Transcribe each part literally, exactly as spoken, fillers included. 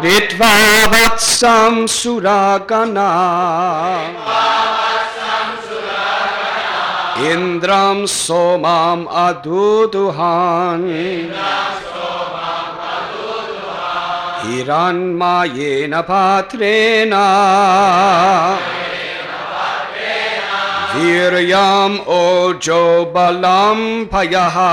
Vidva vatsam suragana Indram somam aduduhan Hiranmayena patrena Viryam ojo balam payaha.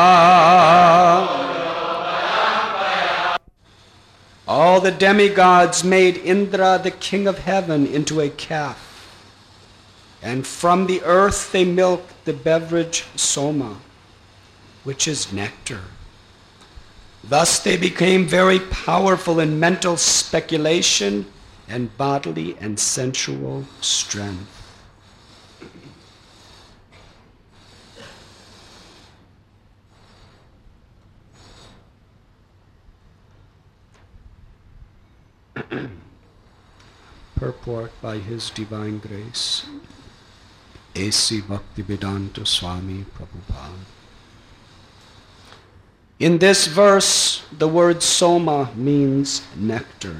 All the demigods made Indra, the king of heaven, into a calf. And from the earth they milked the beverage soma, which is nectar. Thus they became very powerful in mental speculation and bodily and sensual strength. Purport by His Divine Grace, A C Bhaktivedanta Swami Prabhupada. In this verse, the word soma means nectar.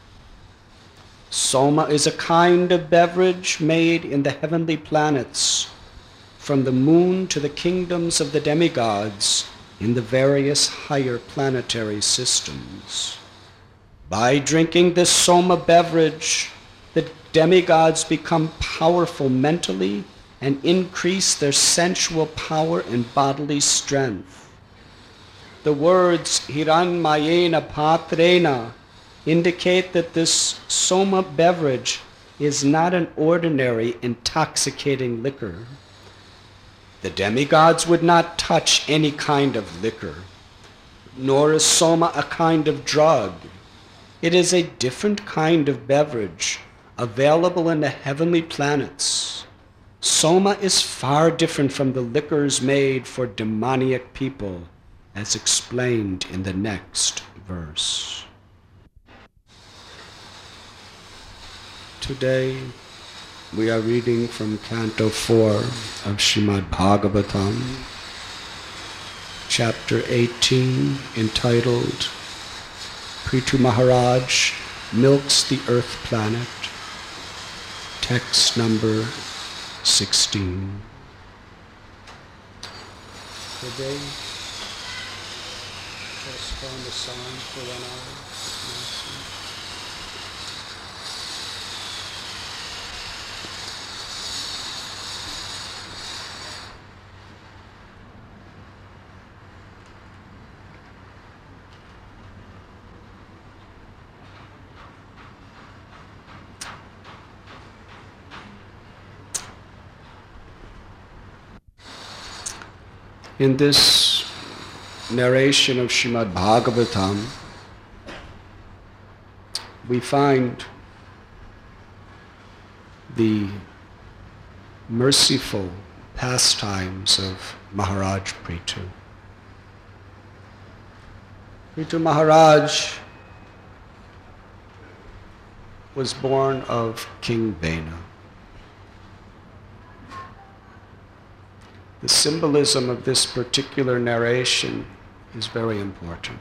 Soma is a kind of beverage made in the heavenly planets, from the moon to the kingdoms of the demigods in the various higher planetary systems. By drinking this soma beverage, the demigods become powerful mentally and increase their sensual power and bodily strength. The words Hiranmayena patrena indicate that this soma beverage is not an ordinary intoxicating liquor. The demigods would not touch any kind of liquor, nor is soma a kind of drug. It is a different kind of beverage available in the heavenly planets. Soma is far different from the liquors made for demoniac people, as explained in the next verse. Today we are reading from Canto four of Srimad Bhagavatam, chapter eighteen, entitled Prithu Maharaj Milks the Earth Planet, text number sixteen. Today, postpone the song for one hour. In this narration of Srimad Bhagavatam, we find the merciful pastimes of Maharaj Prithu. Prithu Maharaj was born of King Vena. The symbolism of this particular narration is very important.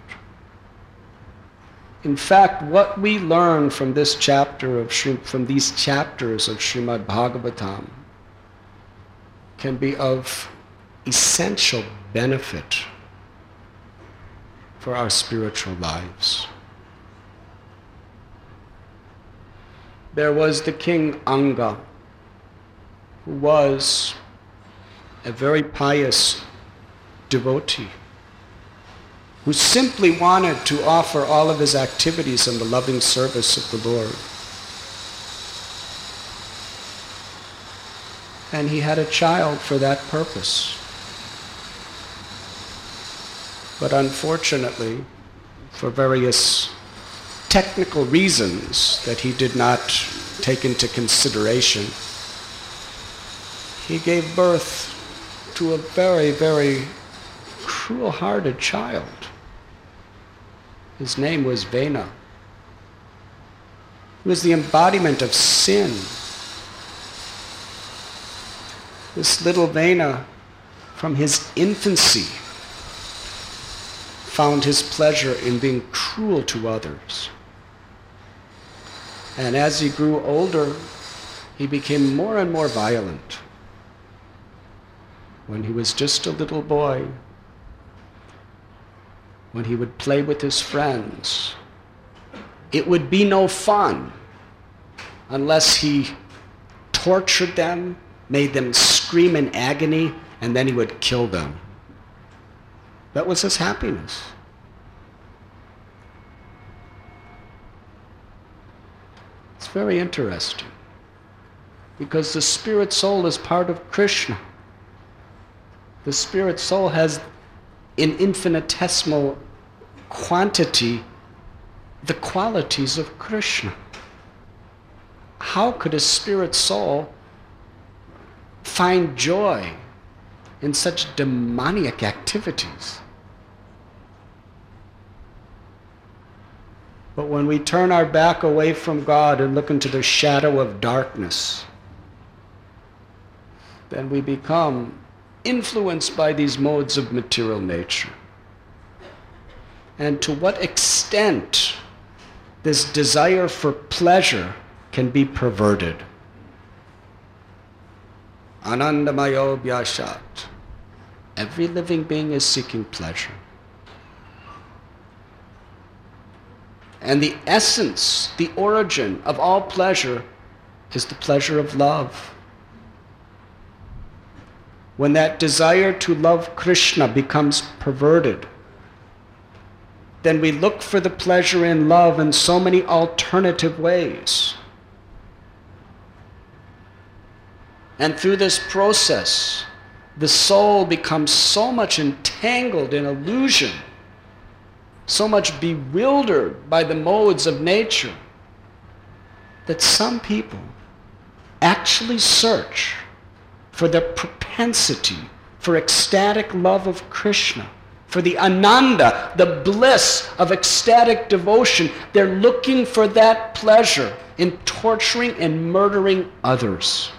In fact, what we learn from this chapter of from these chapters of Srimad Bhagavatam can be of essential benefit for our spiritual lives. There was the king Anga, who was a very pious devotee who simply wanted to offer all of his activities in the loving service of the Lord. And he had a child for that purpose. But unfortunately, for various technical reasons that he did not take into consideration, he gave birth to a very, very cruel-hearted child. His name was Vena. He was the embodiment of sin. This little Vena, from his infancy, found his pleasure in being cruel to others. And as he grew older, he became more and more violent. When he was just a little boy, when he would play with his friends, it would be no fun unless he tortured them, made them scream in agony, and then he would kill them. That was his happiness. It's very interesting, because the spirit soul is part of Krishna. The spirit soul has, in infinitesimal quantity, the qualities of Krishna. How could a spirit soul find joy in such demoniac activities? But when we turn our back away from God and look into the shadow of darkness, then we become influenced by these modes of material nature. And to what extent this desire for pleasure can be perverted. Anandamayo Vyashat. Every living being is seeking pleasure. And the essence, the origin of all pleasure is the pleasure of love. When that desire to love Krishna becomes perverted, then we look for the pleasure in love in so many alternative ways. And through this process, the soul becomes so much entangled in illusion, so much bewildered by the modes of nature, that some people actually search for the propensity for ecstatic love of Krishna, for the ananda, the bliss of ecstatic devotion. They're looking for that pleasure in torturing and murdering others.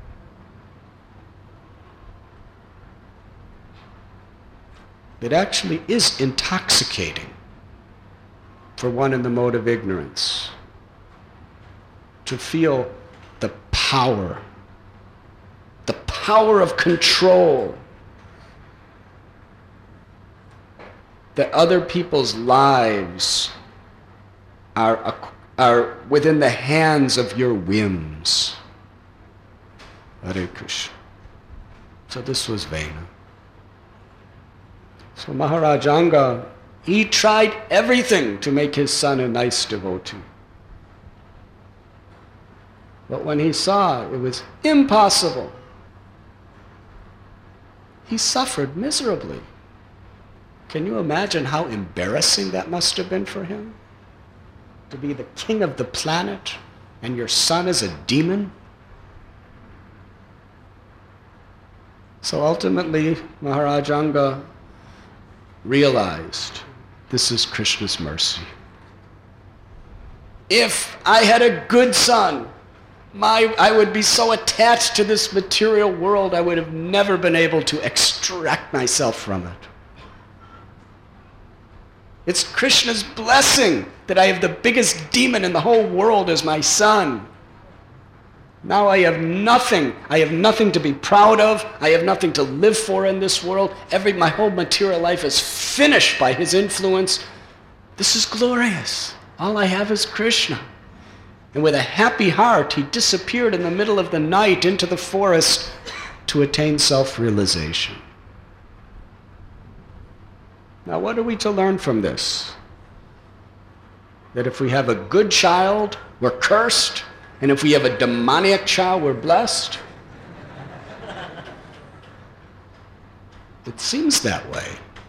It actually is intoxicating for one in the mode of ignorance to feel the power, the power of control, that other people's lives are, are within the hands of your whims. Hare Krishna. So this was Vena. So Maharaj Anga, he tried everything to make his son a nice devotee. But when he saw it was impossible, he suffered miserably. Can you imagine how embarrassing that must have been for him? To be the king of the planet and your son is a demon? So ultimately, Maharaj Anga realized this is Krishna's mercy. If I had a good son, my, I would be so attached to this material world, I would have never been able to extract myself from it. It's Krishna's blessing that I have the biggest demon in the whole world as my son. Now I have nothing. I have nothing to be proud of. I have nothing to live for in this world. Every, my whole material life is finished by his influence. This is glorious. All I have is Krishna. And with a happy heart, he disappeared in the middle of the night into the forest to attain self-realization. Now, what are we to learn from this? That if we have a good child, we're cursed, and if we have a demoniac child, we're blessed? It seems that way.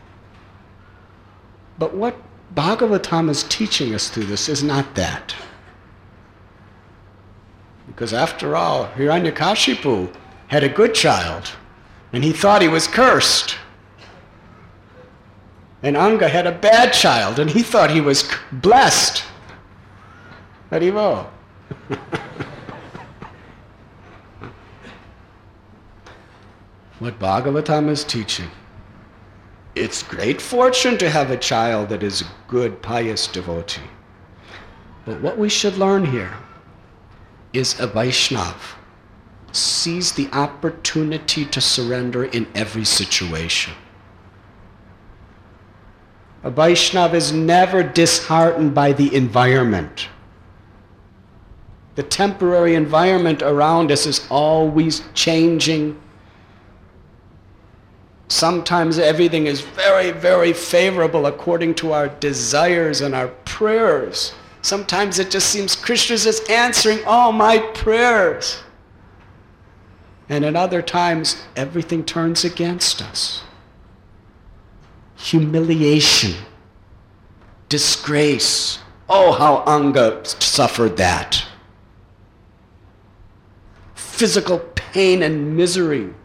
But what Bhagavatam is teaching us through this is not that. Because after all, Hiranyakashipu had a good child, and he thought he was cursed. And Anga had a bad child, and he thought he was blessed. Haribo. What Bhagavatam is teaching, it's great fortune to have a child that is a good, pious devotee. But what we should learn here is a Vaishnav. Sees the opportunity to surrender in every situation. A Vaishnav is never disheartened by the environment. The temporary environment around us is always changing. Sometimes everything is very, very favorable according to our desires and our prayers. Sometimes it just seems Krishna is answering all my prayers. And at other times, everything turns against us. Humiliation, disgrace. Oh, how Anga suffered that. Physical pain and misery.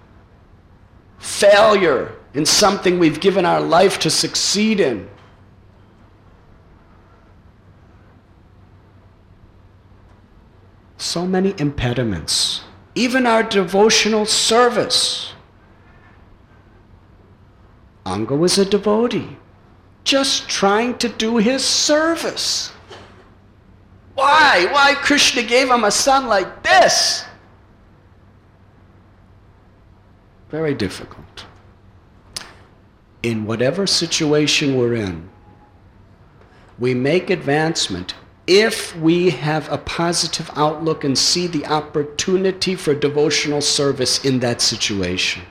Failure in something we've given our life to succeed in. So many impediments. Even our devotional service. Anga was a devotee, just trying to do his service. Why? Why Krishna gave him a son like this? Very difficult. In whatever situation we're in, we make advancement if we have a positive outlook and see the opportunity for devotional service in that situation.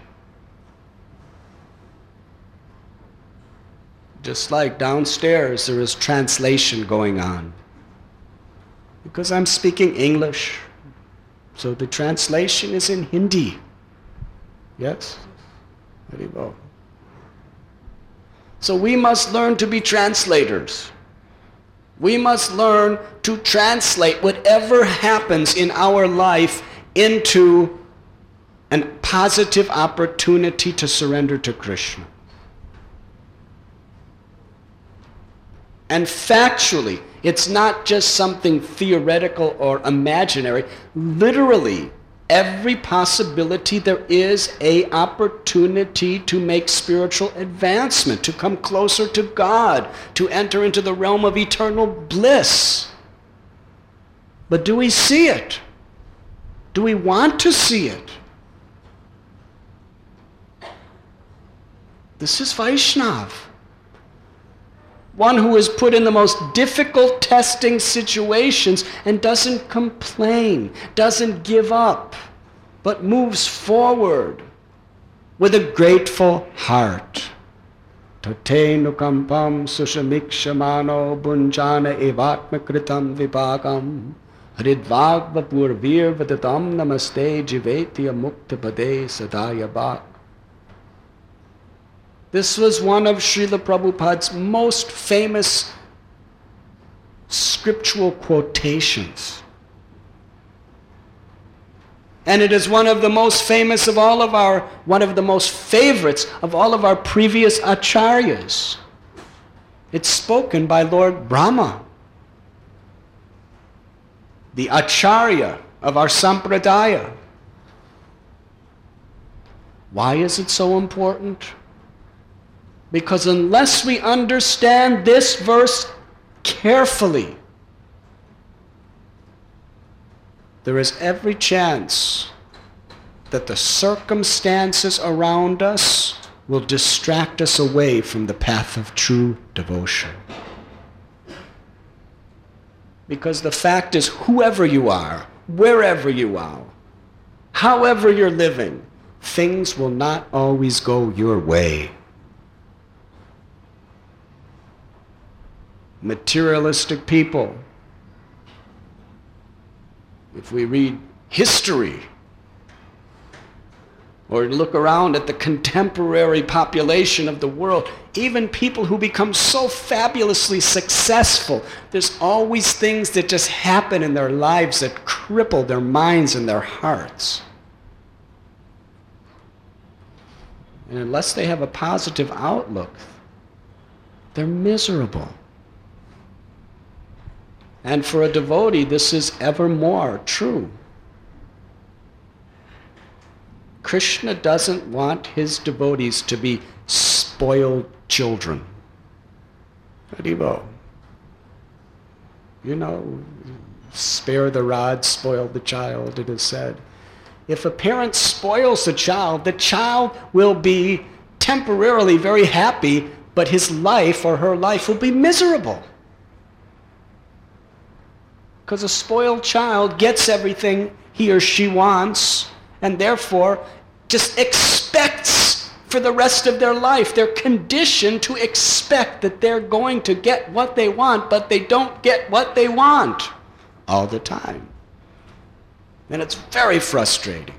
Just like downstairs there is translation going on. Because I'm speaking English, so the translation is in Hindi. Yes? Very well. So we must learn to be translators. We must learn to translate whatever happens in our life into a positive opportunity to surrender to Krishna. And factually, it's not just something theoretical or imaginary. Literally, every possibility there is an opportunity to make spiritual advancement, to come closer to God, to enter into the realm of eternal bliss. But do we see it? Do we want to see it? This is Vaishnav. One who is put in the most difficult testing situations and doesn't complain, doesn't give up, but moves forward with a grateful heart. Tatenu kampam sushamikshamano bunjana evatmakritam vipakam hridvagva purvir vadatam namaste jivetya muktapade sadaya bhak. This was one of Srila Prabhupada's most famous scriptural quotations. And it is one of the most famous of all of our, one of the most favorites of all of our previous acharyas. It's spoken by Lord Brahma, the acharya of our sampradaya. Why is it so important? Because unless we understand this verse carefully, there is every chance that the circumstances around us will distract us away from the path of true devotion. Because the fact is, whoever you are, wherever you are, however you're living, things will not always go your way. Materialistic people, if we read history or look around at the contemporary population of the world, even people who become so fabulously successful, there's always things that just happen in their lives that cripple their minds and their hearts. And unless they have a positive outlook, they're miserable. And for a devotee, this is ever more true. Krishna doesn't want his devotees to be spoiled children. Haribo. You know, Spare the rod, spoil the child, it is said. If a parent spoils the child, the child will be temporarily very happy, but his life or her life will be miserable. Because a spoiled child gets everything he or she wants, and therefore just expects for the rest of their life. They're conditioned to expect that they're going to get what they want, but they don't get what they want all the time. And it's very frustrating.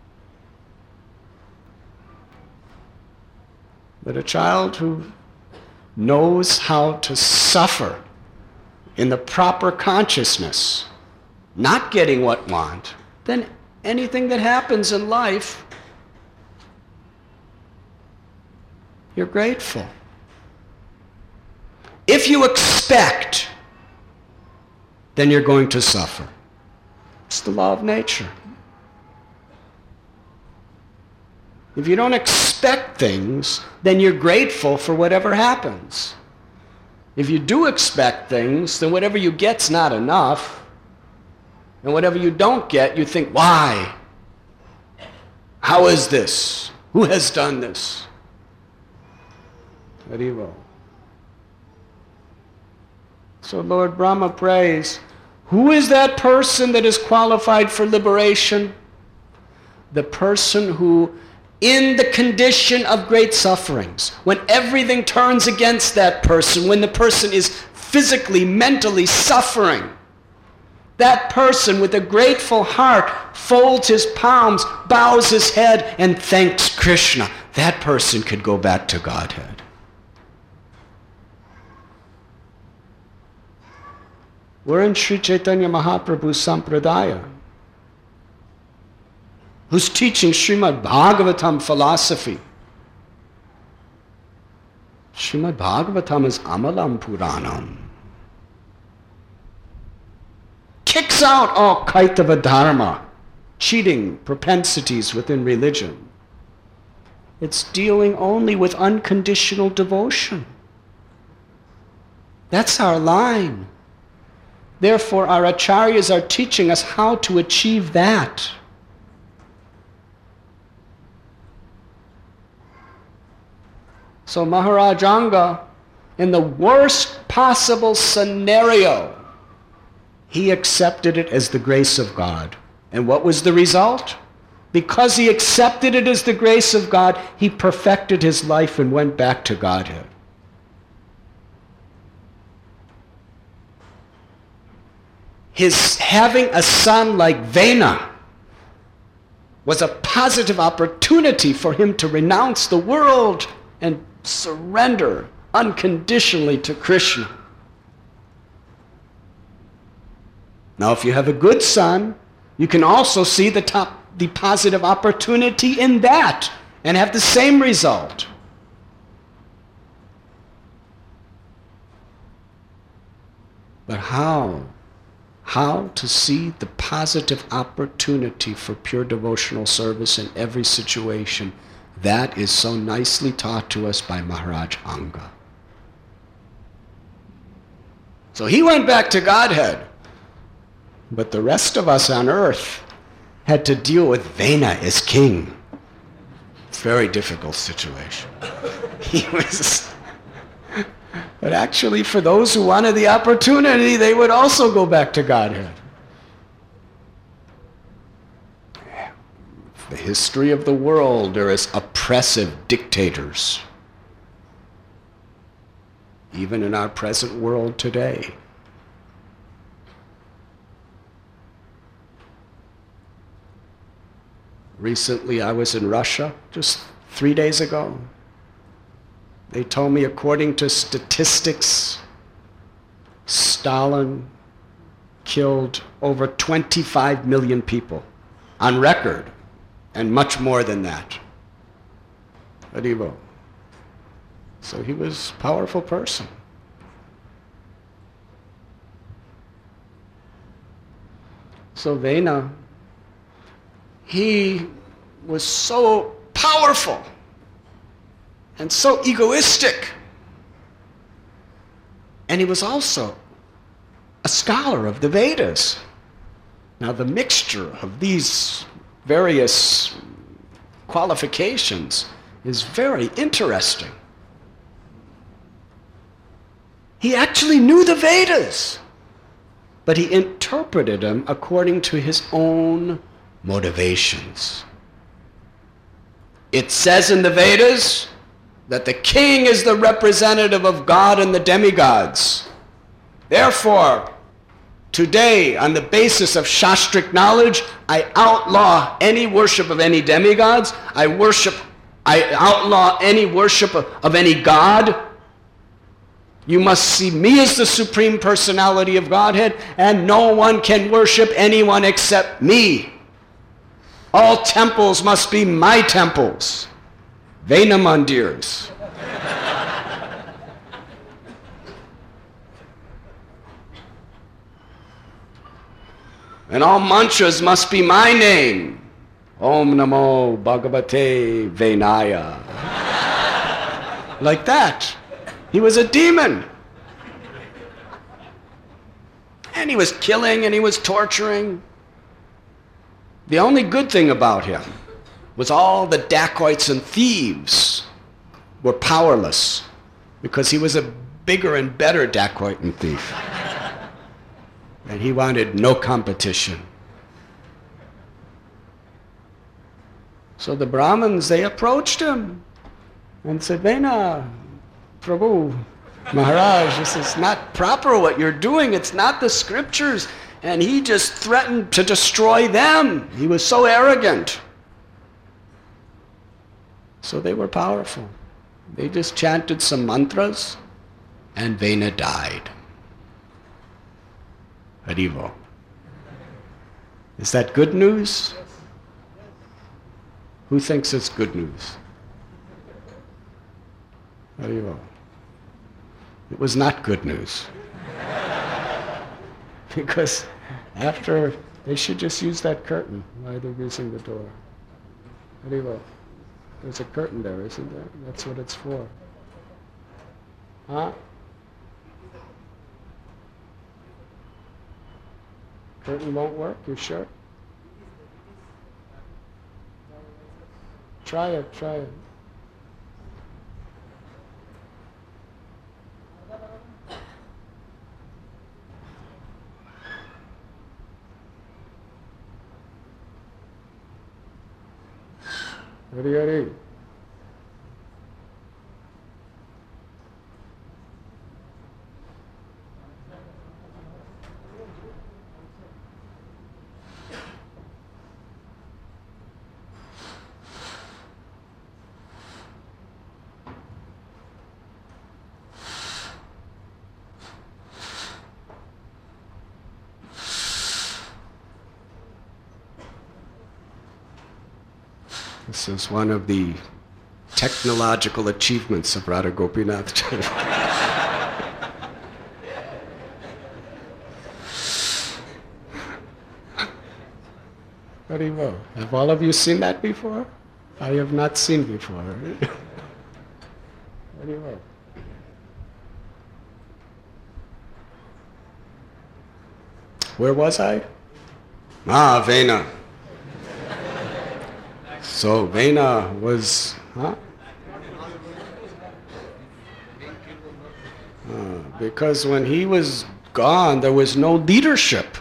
But a child who knows how to suffer in the proper consciousness, not getting what want, then anything that happens in life, you're grateful. If you expect, then you're going to suffer. It's the law of nature. If you don't expect things, then you're grateful for whatever happens. If you do expect things, then whatever you get's not enough. And whatever you don't get, you think, why? How is this? Who has done this? Haribo. So Lord Brahma prays, who is that person that is qualified for liberation? The person who, in the condition of great sufferings, when everything turns against that person, when the person is physically, mentally suffering, that person with a grateful heart folds his palms, bows his head, and thanks Krishna. That person could go back to Godhead. We're in Sri Chaitanya Mahaprabhu's Sampradaya, who's teaching Srimad Bhagavatam philosophy. Srimad Bhagavatam is Amalam Puranam. Kicks out all Kaitava Dharma, cheating propensities within religion. It's dealing only with unconditional devotion. That's our line. Therefore, our acharyas are teaching us how to achieve that. So Maharaj Anga, in the worst possible scenario, he accepted it as the grace of God. And what was the result? Because he accepted it as the grace of God, he perfected his life and went back to Godhead. His having a son like Vena was a positive opportunity for him to renounce the world and surrender unconditionally to Krishna. Now, if you have a good son, you can also see the, top, the positive opportunity in that and have the same result. But how? How to see the positive opportunity for pure devotional service in every situation, that is so nicely taught to us by Maharaj Anga. So he went back to Godhead, but the rest of us on earth had to deal with Vena as king. Very difficult situation. He was... But actually, for those who wanted the opportunity, they would also go back to Godhead. The history of the world, there is oppressive dictators. Even in our present world today. Recently, I was in Russia, just three days ago. They told me, according to statistics, Stalin killed over twenty-five million people on record, and much more than that. Haribo. So he was a powerful person. So Vena, he was so powerful and so egoistic. And he was also a scholar of the Vedas. Now, the mixture of these various qualifications is very interesting. He actually knew the Vedas, but he interpreted them according to his own motivations. It says in the Vedas that the king is the representative of God and the demigods. Therefore, today, on the basis of Shastric knowledge, I outlaw any worship of any demigods. I worship, I outlaw any worship of, of any god. You must see me as the Supreme Personality of Godhead, and no one can worship anyone except me. All temples must be my temples. Vena mandirs. And all mantras must be my name. Om Namo Bhagavate Venaya. Like that. He was a demon. And he was killing and he was torturing. The only good thing about him was all the dacoits and thieves were powerless because he was a bigger and better dacoit and thief. And he wanted no competition. So the Brahmins, they approached him and said, Vena, Prabhu, Maharaj, this is not proper what you're doing. It's not the scriptures. And he just threatened to destroy them. He was so arrogant. So they were powerful. They just chanted some mantras and Vena died. Haribo. Is that good news? Who thinks it's good news? Haribo. It was not good news. Because after, they should just use that curtain while they're using the door. Haribo. There's a curtain there, isn't there? That's what it's for. Huh? Curtain won't work? You sure? Try it, try it. Hari Hari. This is one of the technological achievements of Radha Gopinath. Very well. Have all of you seen that before? I have not seen before. Very well. Where was I? Ah, Vena. So Vena was, huh? Uh, because when he was gone, there was no leadership.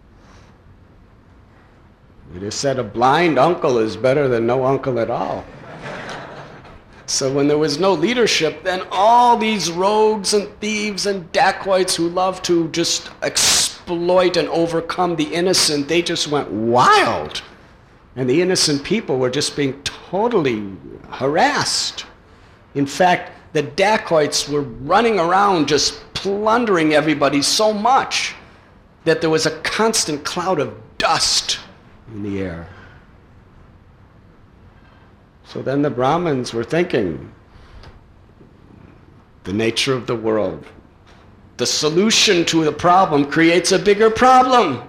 It is said a blind uncle is better than no uncle at all. So when there was no leadership, then all these rogues and thieves and dacoits who love to just exploit and overcome the innocent, they just went wild. And the innocent people were just being totally harassed. In fact, the dacoits were running around just plundering everybody so much that there was a constant cloud of dust in the air. So then the Brahmins were thinking, the nature of the world. The solution to the problem creates a bigger problem.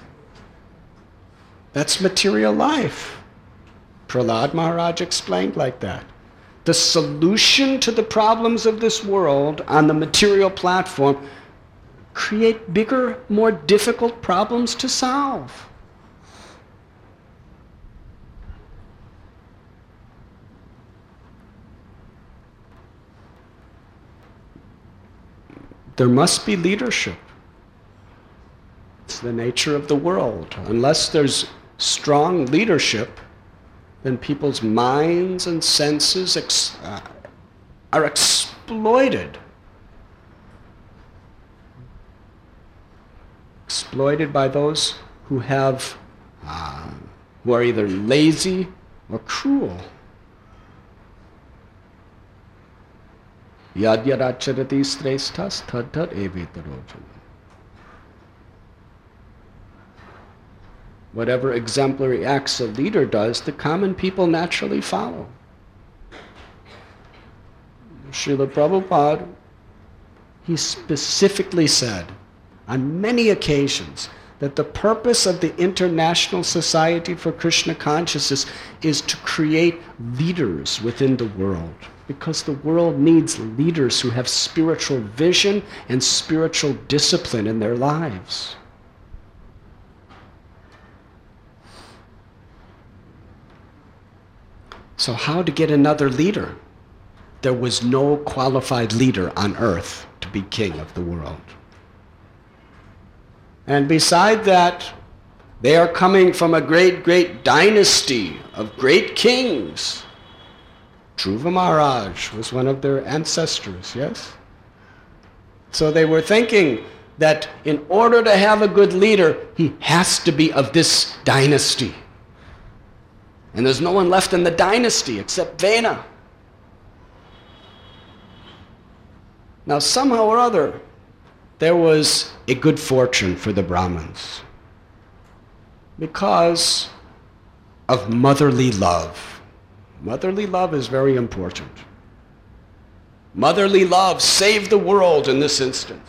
That's material life. Prahlad Maharaj explained like that. The solution to the problems of this world on the material platform create bigger, more difficult problems to solve. There must be leadership. It's the nature of the world. Unless there's strong leadership, then people's minds and senses ex- uh, are exploited. Exploited by those who have, uh, who are either lazy or cruel. Yad yadacharati sreshthas tad tad evitarojana. Whatever exemplary acts a leader does, the common people naturally follow. Srila Prabhupada, he specifically said on many occasions that the purpose of the International Society for Krishna Consciousness is to create leaders within the world, because the world needs leaders who have spiritual vision and spiritual discipline in their lives. So how to get another leader? There was no qualified leader on earth to be king of the world. And beside that, they are coming from a great, great dynasty of great kings. Dhruva Maharaj was one of their ancestors, yes? So they were thinking that in order to have a good leader, he has to be of this dynasty. And there's no one left in the dynasty except Vena. Now somehow or other, there was a good fortune for the Brahmins because of motherly love. Motherly love is very important. Motherly love saved the world in this instance.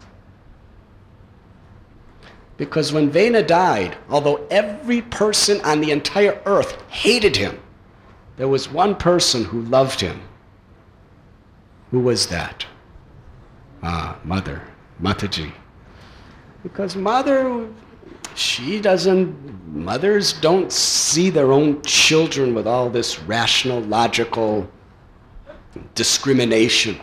Because when Vena died, although every person on the entire earth hated him, there was one person who loved him. Who was that? Ah, Mother, Mataji. Because Mother, she doesn't, mothers don't see their own children with all this rational, logical discrimination.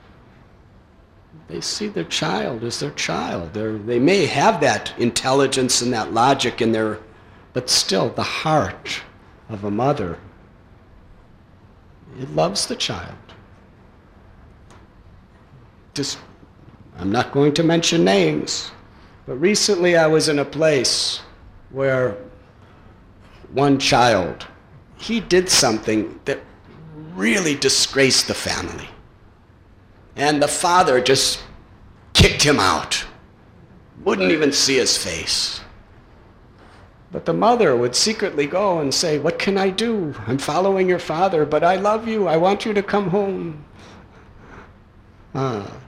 They see their child as their child. They're, they may have that intelligence and that logic in their, but still the heart of a mother, it loves the child. Just, I'm not going to mention names, but recently I was in a place where one child, he did something that really disgraced the family. And the father just kicked him out, wouldn't even see his face. But the mother would secretly go and say, "What can I do? I'm following your father, but I love you. I want you to come home." Ah.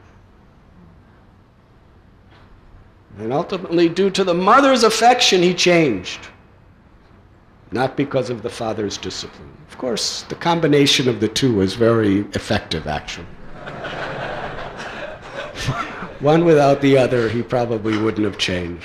And ultimately, due to the mother's affection, he changed. Not because of the father's discipline. Of course, the combination of the two was very effective, actually. One without the other, he probably wouldn't have changed.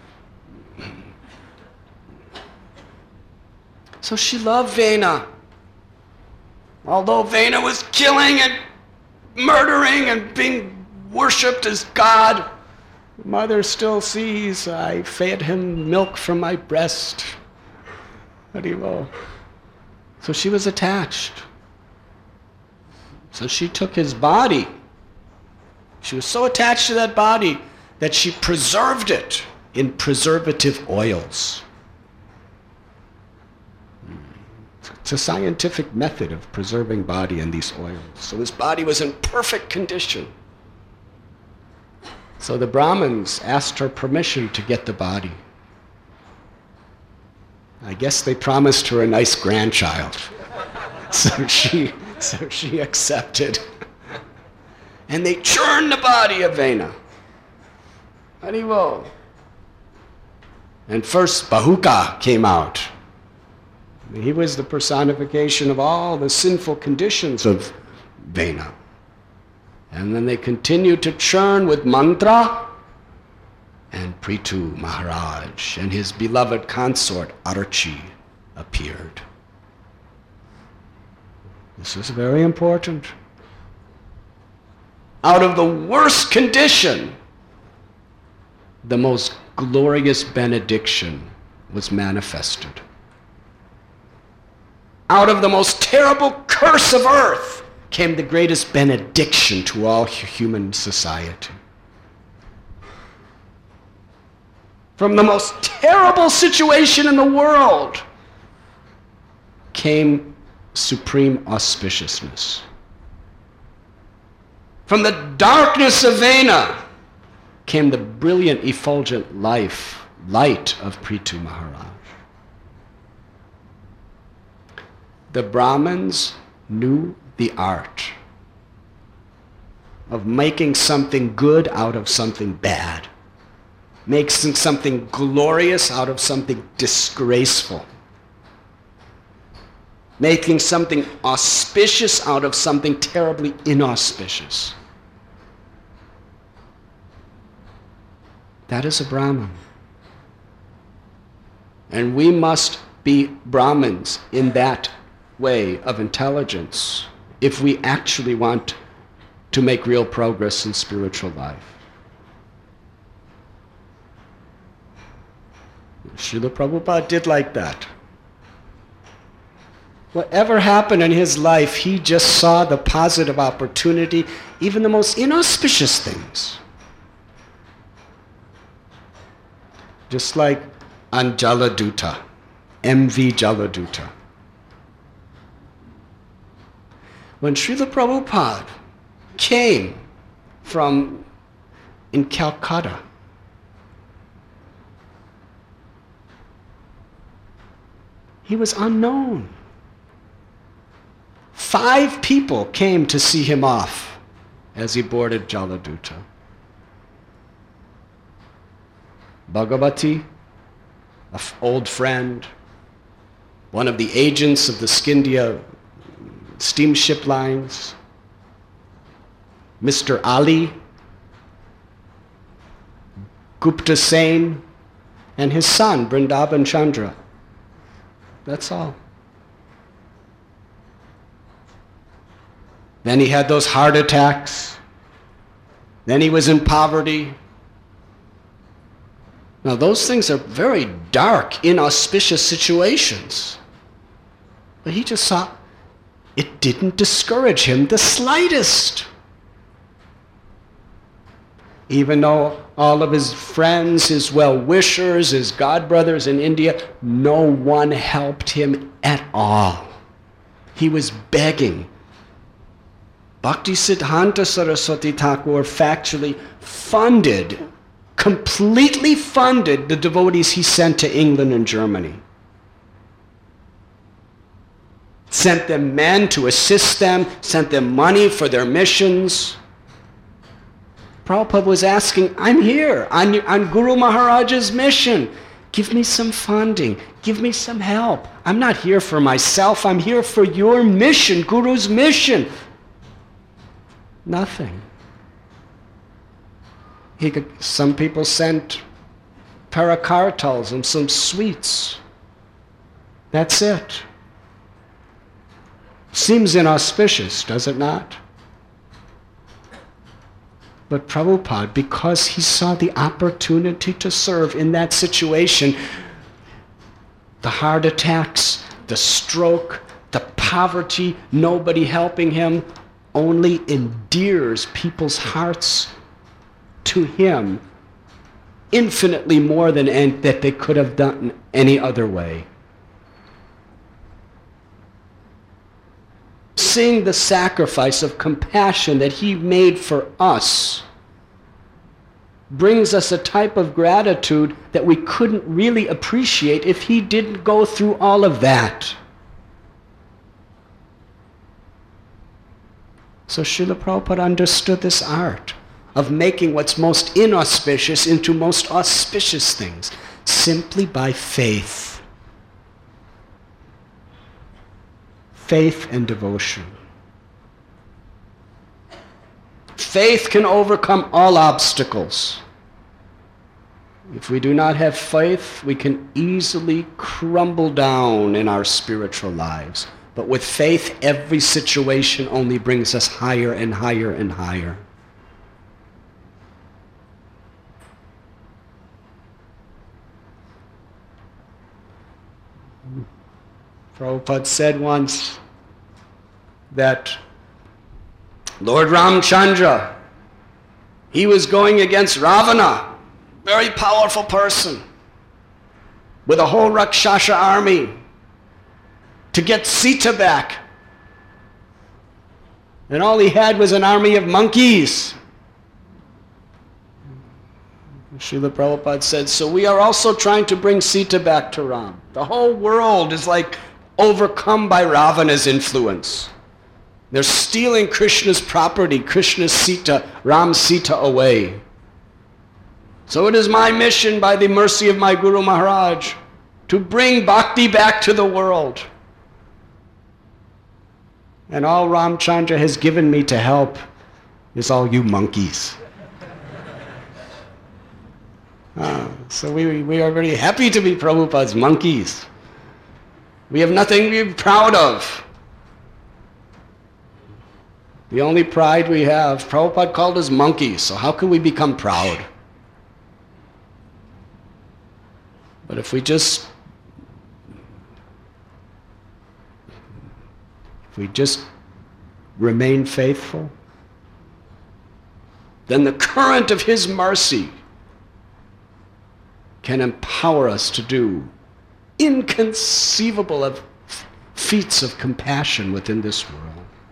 So she loved Vena. Although Vena was killing and murdering and being worshipped as God, Mother still sees, I fed him milk from my breast. Haribol. So she was attached. So she took his body. She was so attached to that body that she preserved it in preservative oils. It's a scientific method of preserving body in these oils. So his body was in perfect condition. So the Brahmins asked her permission to get the body. I guess they promised her a nice grandchild. So she, so she accepted. And they churned the body of Vena. Haribol. And first Bahuka came out. He was the personification of all the sinful conditions of Vena. And then they continued to churn with mantra Prithu Maharaj and his beloved consort Archi appeared. This is very important. Out of the worst condition, the most glorious benediction was manifested. Out of the most terrible curse of earth came the greatest benediction to all human society. From the most terrible situation in the world came supreme auspiciousness. From the darkness of Vena came the brilliant, effulgent life, light of Prithu Maharaj. The Brahmins knew the art of making something good out of something bad, making something glorious out of something disgraceful, making something auspicious out of something terribly inauspicious. That is a Brahmin. And we must be Brahmins in that way of intelligence if we actually want to make real progress in spiritual life. Srila Prabhupada did like that. Whatever happened in his life, he just saw the positive opportunity, even the most inauspicious things. Just like on Jaladuta, M V Jaladuta. When Srila Prabhupada came from in Calcutta, he was unknown. Five people came to see him off as he boarded Jaladuta. Bhagavati, an old friend, one of the agents of the Scindia steamship lines, Mister Ali, Gupta Sen, and his son, Vrindavan Chandra. That's all. Then he had those heart attacks. Then he was in poverty. Now those things are very dark, inauspicious situations. But he just saw it didn't discourage him the slightest. Even though all of his friends, his well-wishers, his godbrothers in India, no one helped him at all. He was begging. Bhakti Siddhanta Saraswati Thakur factually funded, completely funded the devotees he sent to England and Germany. Sent them men to assist them, sent them money for their missions. Prabhupada was asking, I'm here on, on Guru Maharaj's mission. Give me some funding. Give me some help. I'm not here for myself. I'm here for your mission, Guru's mission. Nothing. He could, some people sent parakartals and some sweets. That's it. Seems inauspicious, does it not? But Prabhupada, because he saw the opportunity to serve in that situation, the heart attacks, the stroke, the poverty, nobody helping him, only endears people's hearts to him infinitely more than any, that they could have done any other way. Seeing the sacrifice of compassion that he made for us brings us a type of gratitude that we couldn't really appreciate if he didn't go through all of that. So Srila Prabhupada understood this art of making what's most inauspicious into most auspicious things, simply by faith. Faith and devotion. Faith can overcome all obstacles. If we do not have faith, we can easily crumble down in our spiritual lives. But with faith, every situation only brings us higher and higher and higher. Prabhupada said once that Lord Ramchandra, he was going against Ravana, very powerful person, with a whole Rakshasa army to get Sita back. And all he had was an army of monkeys. Srila Prabhupada said, so we are also trying to bring Sita back to Ram. The whole world is like overcome by Ravana's influence. They're stealing Krishna's property, Krishna's Sita, Ram's Sita away. So it is my mission, by the mercy of my Guru Maharaj, to bring bhakti back to the world. And all Ramchandra has given me to help is all you monkeys. Ah, so we, we are very happy to be Prabhupada's monkeys. We have nothing to be proud of. The only pride we have, Prabhupada called us monkeys, so how can we become proud? But if we just, if we just remain faithful, then the current of His mercy can empower us to do inconceivable of feats of compassion within this world.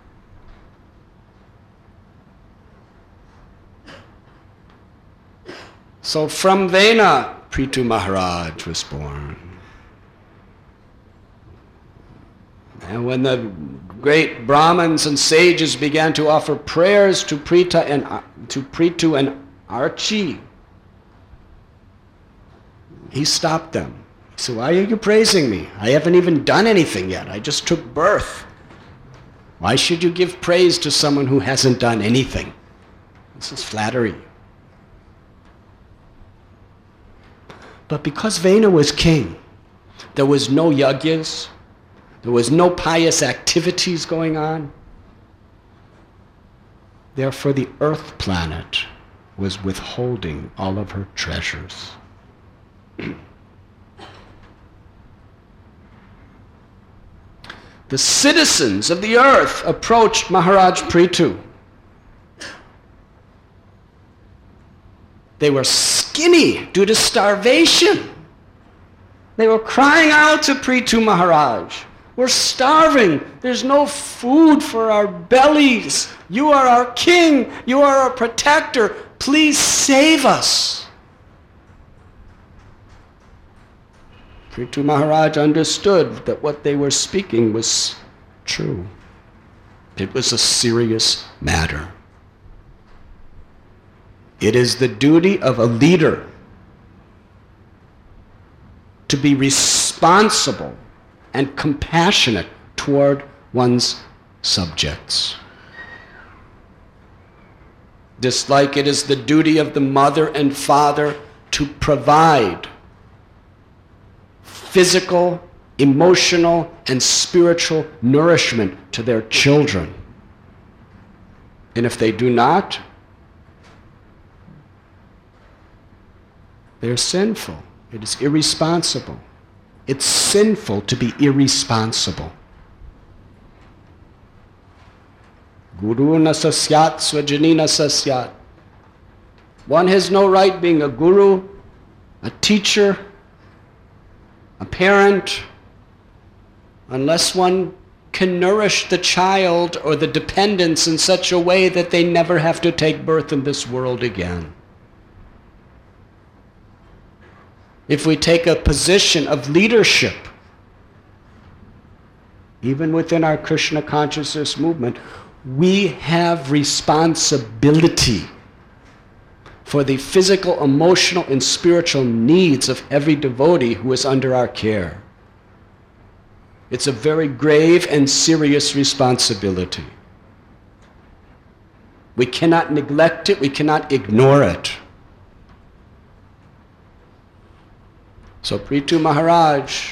So from Vena, Prithu Maharaj was born. And when the great Brahmins and sages began to offer prayers to Pritha and to Prithu and Archi, he stopped them. He said, why are you praising me? I haven't even done anything yet. I just took birth. Why should you give praise to someone who hasn't done anything? This is flattery. But because Vena was king, there was no yagyas, there was no pious activities going on. Therefore, the earth planet was withholding all of her treasures. The citizens of the earth approached Maharaj Prithu. They were skinny due to starvation. They were crying out to Prithu Maharaj, we're starving. There's no food for our bellies. You are our king. You are our protector. Please save us. Prithu Maharaj understood that what they were speaking was true. It was a serious matter. It is the duty of a leader to be responsible and compassionate toward one's subjects. Just like it is the duty of the mother and father to provide physical, emotional, and spiritual nourishment to their children. And if they do not, they're sinful. It is irresponsible. It's sinful to be irresponsible. Guru na sasyat swajani na sasyat. One has no right being a guru, a teacher, a parent, unless one can nourish the child or the dependents in such a way that they never have to take birth in this world again. If we take a position of leadership, even within our Krishna consciousness movement, we have responsibility for the physical, emotional, and spiritual needs of every devotee who is under our care. It's a very grave and serious responsibility. We cannot neglect it, we cannot ignore it. So Prithu Maharaj,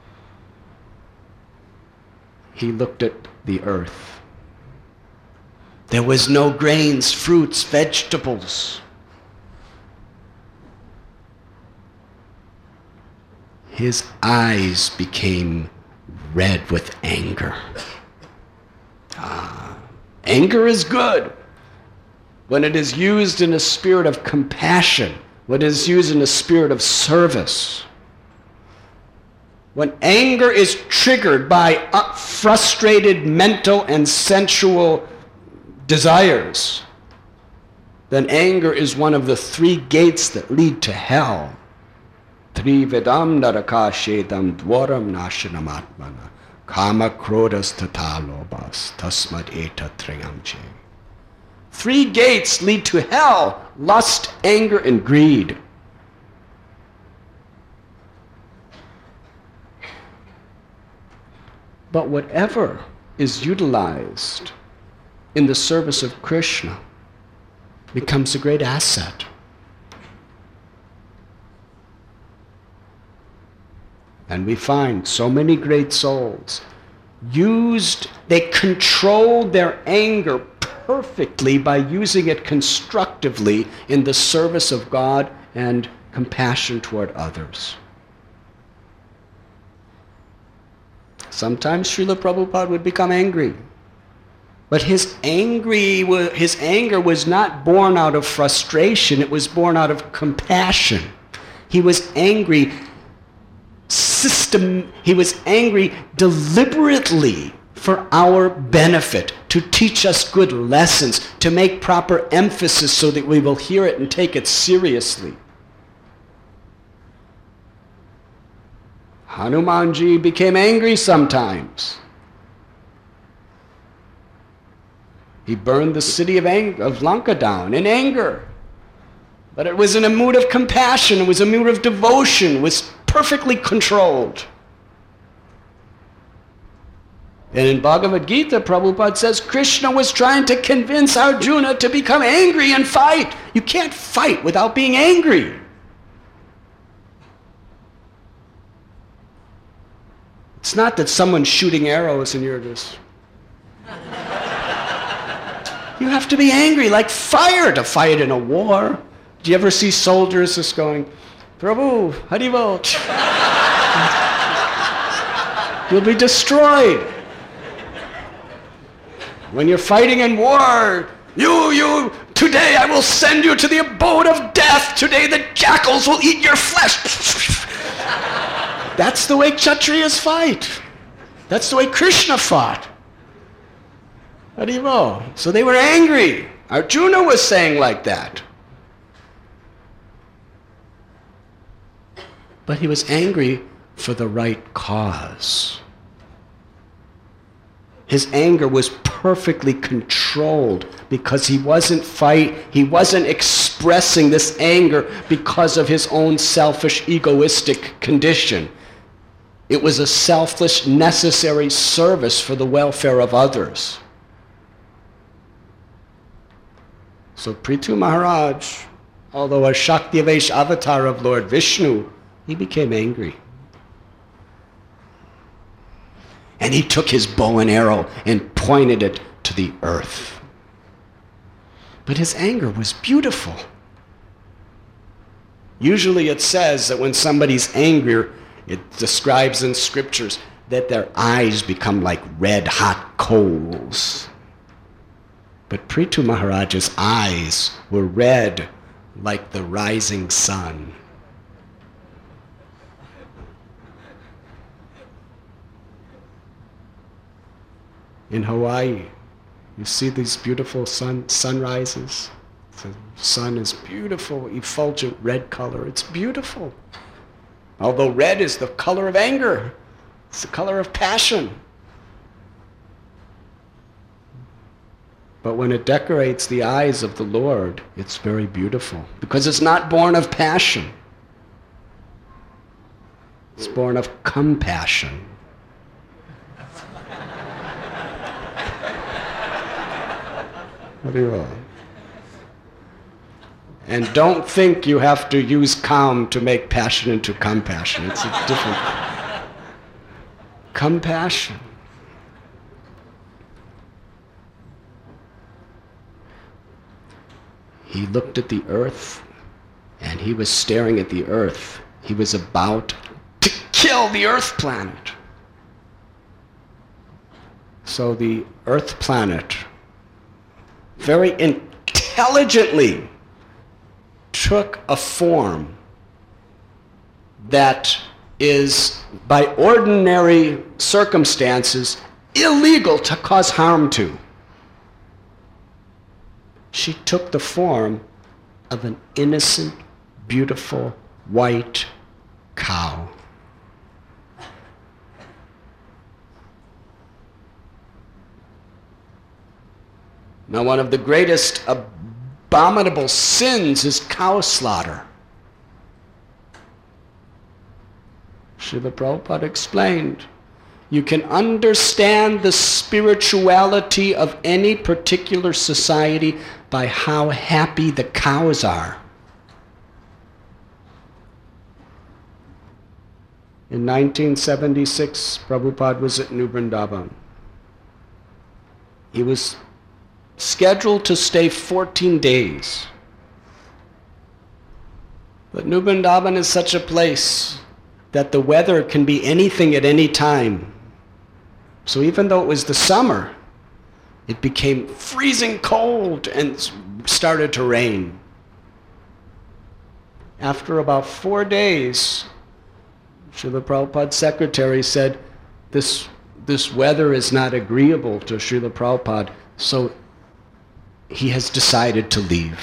he looked at the earth. There was no grains, fruits, vegetables. His eyes became red with anger. Ah, anger is good when it is used in a spirit of compassion, when it is used in a spirit of service. When anger is triggered by frustrated mental and sensual desires, then anger is one of the three gates that lead to hell. Trivedam narakashedam dwaram nashanamatmana kama krodas tatalobas tasmad eta triyamche. Three gates lead to hell: lust, anger, and greed. But whatever is utilized in the service of Krishna becomes a great asset. And we find so many great souls used, they controlled their anger perfectly by using it constructively in the service of God and compassion toward others. Sometimes Srila Prabhupada would become angry. But his, angry, his anger was not born out of frustration, it was born out of compassion. He was angry system, he was angry deliberately for our benefit, to teach us good lessons, to make proper emphasis so that we will hear it and take it seriously. Hanumanji became angry sometimes. He burned the city of, Ang- of Lanka down in anger. But it was in a mood of compassion, it was a mood of devotion, it was perfectly controlled. And in Bhagavad Gita, Prabhupada says Krishna was trying to convince Arjuna to become angry and fight. You can't fight without being angry. It's not that someone's shooting arrows and you're just... You have to be angry, like fire, to fight in a war. Do you ever see soldiers just going, Prabhu, Haribol? You'll be destroyed. When you're fighting in war, you, you, today I will send you to the abode of death. Today the jackals will eat your flesh. That's the way Kshatriyas fight. That's the way Krishna fought. Haribol. So they were angry. Arjuna was saying like that. But he was angry for the right cause. His anger was perfectly controlled because he wasn't fight, he wasn't expressing this anger because of his own selfish, egoistic condition. It was a selfless, necessary service for the welfare of others. So Prithu Maharaj, although a Shaktivesh avatar of Lord Vishnu, he became angry. And he took his bow and arrow and pointed it to the earth. But his anger was beautiful. Usually it says that when somebody's angry, it describes in scriptures that their eyes become like red hot coals. But Prithu Maharaj's eyes were red like the rising sun. In Hawaii, you see these beautiful sun sunrises. The sun is beautiful, effulgent red color. It's beautiful. Although red is the color of anger. It's the color of passion. But when it decorates the eyes of the Lord, it's very beautiful. Because it's not born of passion. It's born of compassion. What do you want? And don't think you have to use calm to make passion into compassion. It's a different... Compassion. He looked at the earth, and he was staring at the earth. He was about to kill the earth planet. So the earth planet very intelligently took a form that is, by ordinary circumstances, illegal to cause harm to. She took the form of an innocent, beautiful, white cow. Now, one of the greatest abominable sins is cow slaughter. Srila Prabhupada explained, you can understand the spirituality of any particular society by how happy the cows are. In nineteen seventy-six, Prabhupada was at New Vrindavan. He was scheduled to stay fourteen days. But New Vrindavan is such a place that the weather can be anything at any time. So even though it was the summer, it became freezing cold and started to rain. After about four days, Srila Prabhupada's secretary said, this, this weather is not agreeable to Srila Prabhupada, so he has decided to leave.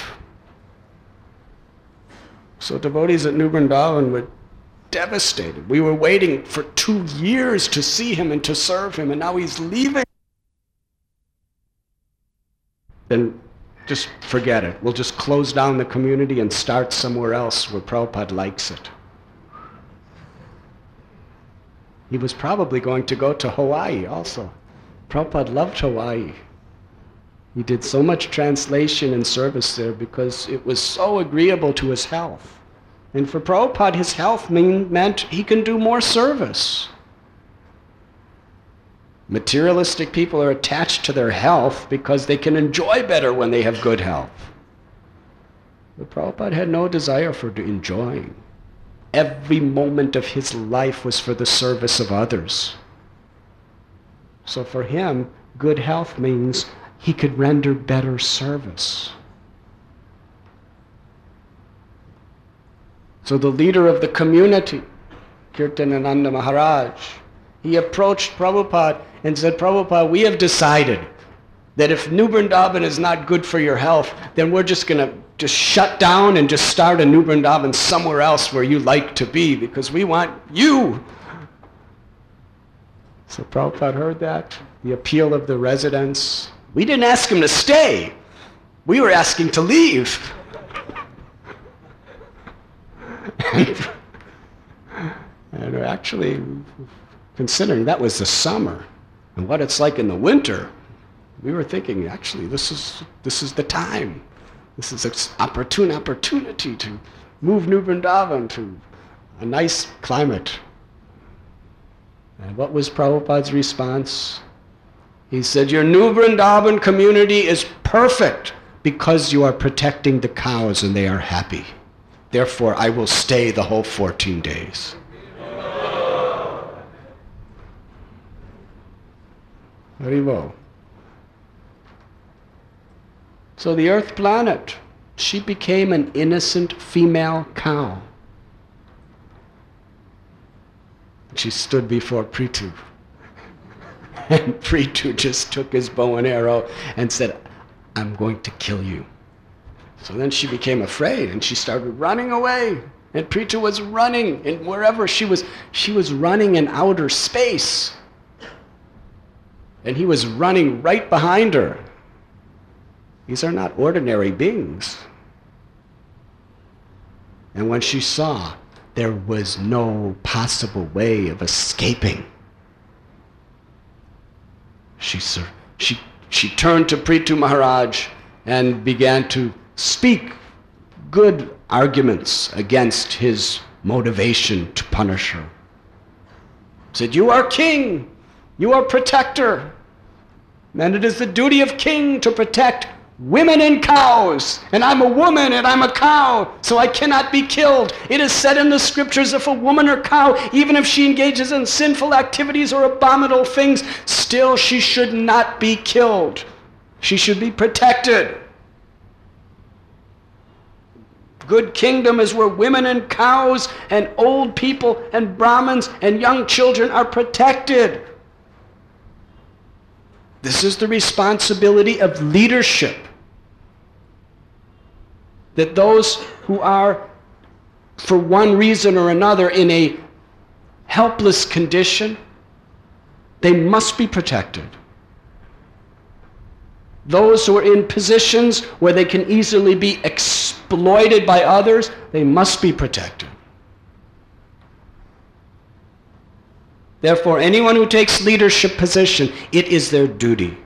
So devotees at New Vrindavan were devastated. We were waiting for two years to see him and to serve him, and now he's leaving. Then just forget it. We'll just close down the community and start somewhere else where Prabhupada likes it. He was probably going to go to Hawaii also. Prabhupada loved Hawaii. He did so much translation and service there because it was so agreeable to his health. And for Prabhupada, his health mean, meant he can do more service. Materialistic people are attached to their health because they can enjoy better when they have good health. But Prabhupada had no desire for enjoying. Every moment of his life was for the service of others. So for him, good health means he could render better service. So the leader of the community, Kirtanananda Maharaj, he approached Prabhupada and said, Prabhupada, we have decided that if New Vrindavan is not good for your health, then we're just going to just shut down and just start a New Vrindavan somewhere else where you like to be, because we want you. So Prabhupada heard that, the appeal of the residents. We didn't ask him to stay. We were asking to leave. and, and actually, considering that was the summer and what it's like in the winter, we were thinking, actually, this is this is the time. This is an opportune opportunity to move New Vrindavan to a nice climate. And what was Prabhupada's response? He said, your New Vrindavan community is perfect because you are protecting the cows and they are happy. Therefore, I will stay the whole fourteen days. Haribo. So the earth planet, she became an innocent female cow. She stood before Prithu. And Prithu just took his bow and arrow and said, I'm going to kill you. So then she became afraid and she started running away. And Prithu was running, and wherever she was, she was running in outer space. And he was running right behind her. These are not ordinary beings. And when she saw there was no possible way of escaping, she, she, she turned to Prithu Maharaj and began to speak good arguments against his motivation to punish her. He said, you are king, you are protector, and it is the duty of king to protect women and cows, and I'm a woman and I'm a cow, so I cannot be killed. It is said in the scriptures, if a woman or cow, even if she engages in sinful activities or abominable things, still she should not be killed. She should be protected. Good kingdom is where women and cows and old people and Brahmins and young children are protected. This is the responsibility of leadership. That those who are, for one reason or another, in a helpless condition, they must be protected. Those who are in positions where they can easily be exploited by others, they must be protected. Therefore, anyone who takes leadership position, it is their duty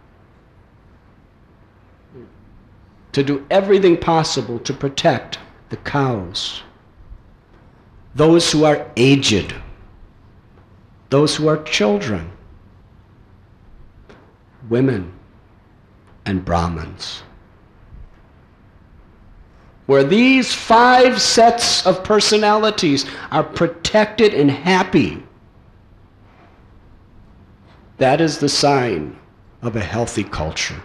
to do everything possible to protect the cows, those who are aged, those who are children, women, and Brahmins. Where these five sets of personalities are protected and happy, that is the sign of a healthy culture.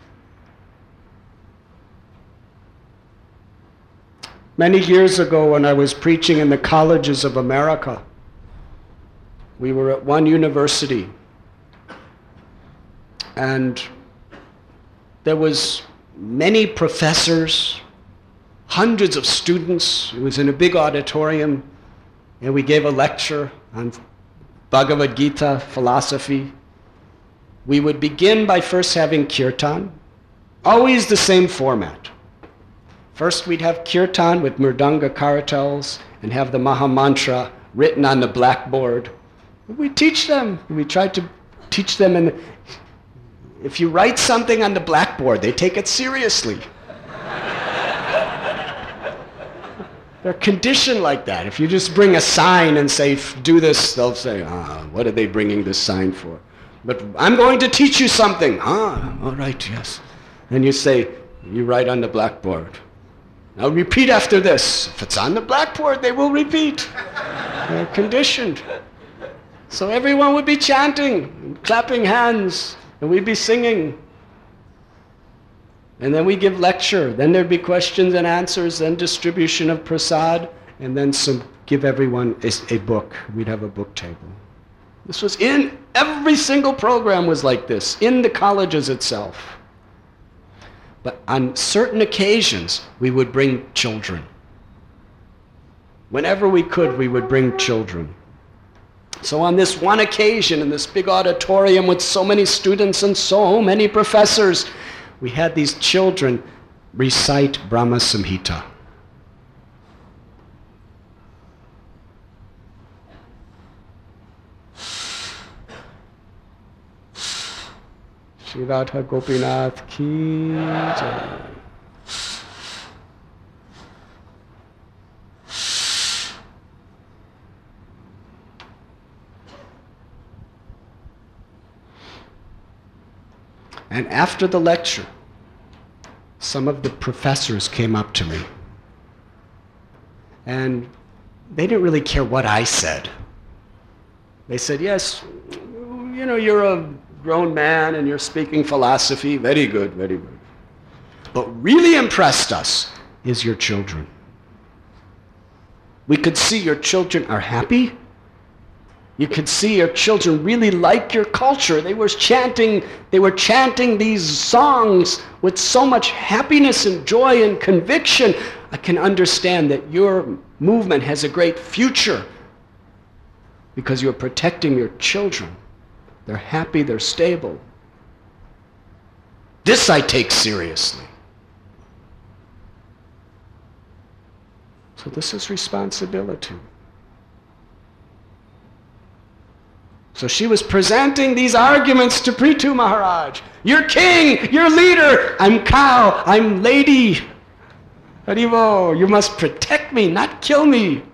Many years ago, when I was preaching in the colleges of America, we were at one university, and there was many professors, hundreds of students. It was in a big auditorium, and we gave a lecture on Bhagavad Gita philosophy. We would begin by first having kirtan, always the same format. First we'd have kirtan with mridanga karatals and have the Maha Mantra written on the blackboard. We teach them. We try to teach them. And if you write something on the blackboard, they take it seriously. They're conditioned like that. If you just bring a sign and say, do this, they'll say, ah, what are they bringing this sign for? But I'm going to teach you something. Ah, all right, yes. And you say, you write on the blackboard. Now repeat after this. If it's on the blackboard, they will repeat. They're conditioned. So everyone would be chanting, and clapping hands, and we'd be singing. And then we give lecture. Then there'd be questions and answers, then distribution of prasad, and then some, give everyone a, a book. We'd have a book table. This was in, every single program was like this, in the colleges itself. But on certain occasions, we would bring children. Whenever we could, we would bring children. So on this one occasion, in this big auditorium with so many students and so many professors, we had these children recite Brahma Samhita. Shri Radha Gopinath ki jai. And after the lecture, some of the professors came up to me. And they didn't really care what I said. They said, yes, you know, you're a grown man and you're speaking philosophy. Very good, very good. What really impressed us is your children. We could see your children are happy. You could see your children really like your culture. They were chanting, they were chanting these songs with so much happiness and joy and conviction. I can understand that your movement has a great future because you're protecting your children. They're happy, they're stable. This I take seriously. So this is responsibility. So she was presenting these arguments to Prithu Maharaj. You're king, you're leader, I'm cow, I'm lady. Haribo, you must protect me, not kill me.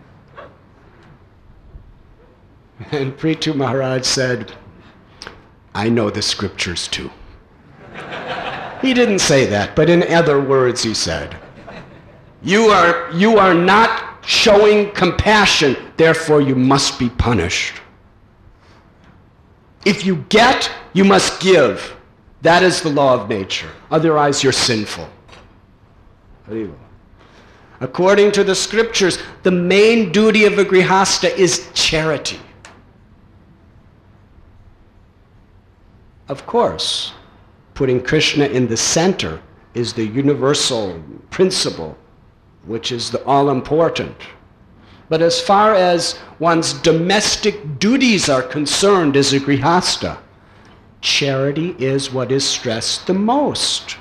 And Prithu Maharaj said, I know the scriptures too. He didn't say that, but in other words he said, you are, you are not showing compassion, therefore you must be punished. If you get, you must give. That is the law of nature. Otherwise you're sinful. According to the scriptures, the main duty of a grihasta is charity. Of course, putting Krishna in the center is the universal principle, which is the all-important. But as far as one's domestic duties are concerned as a grihasta, charity is what is stressed the most.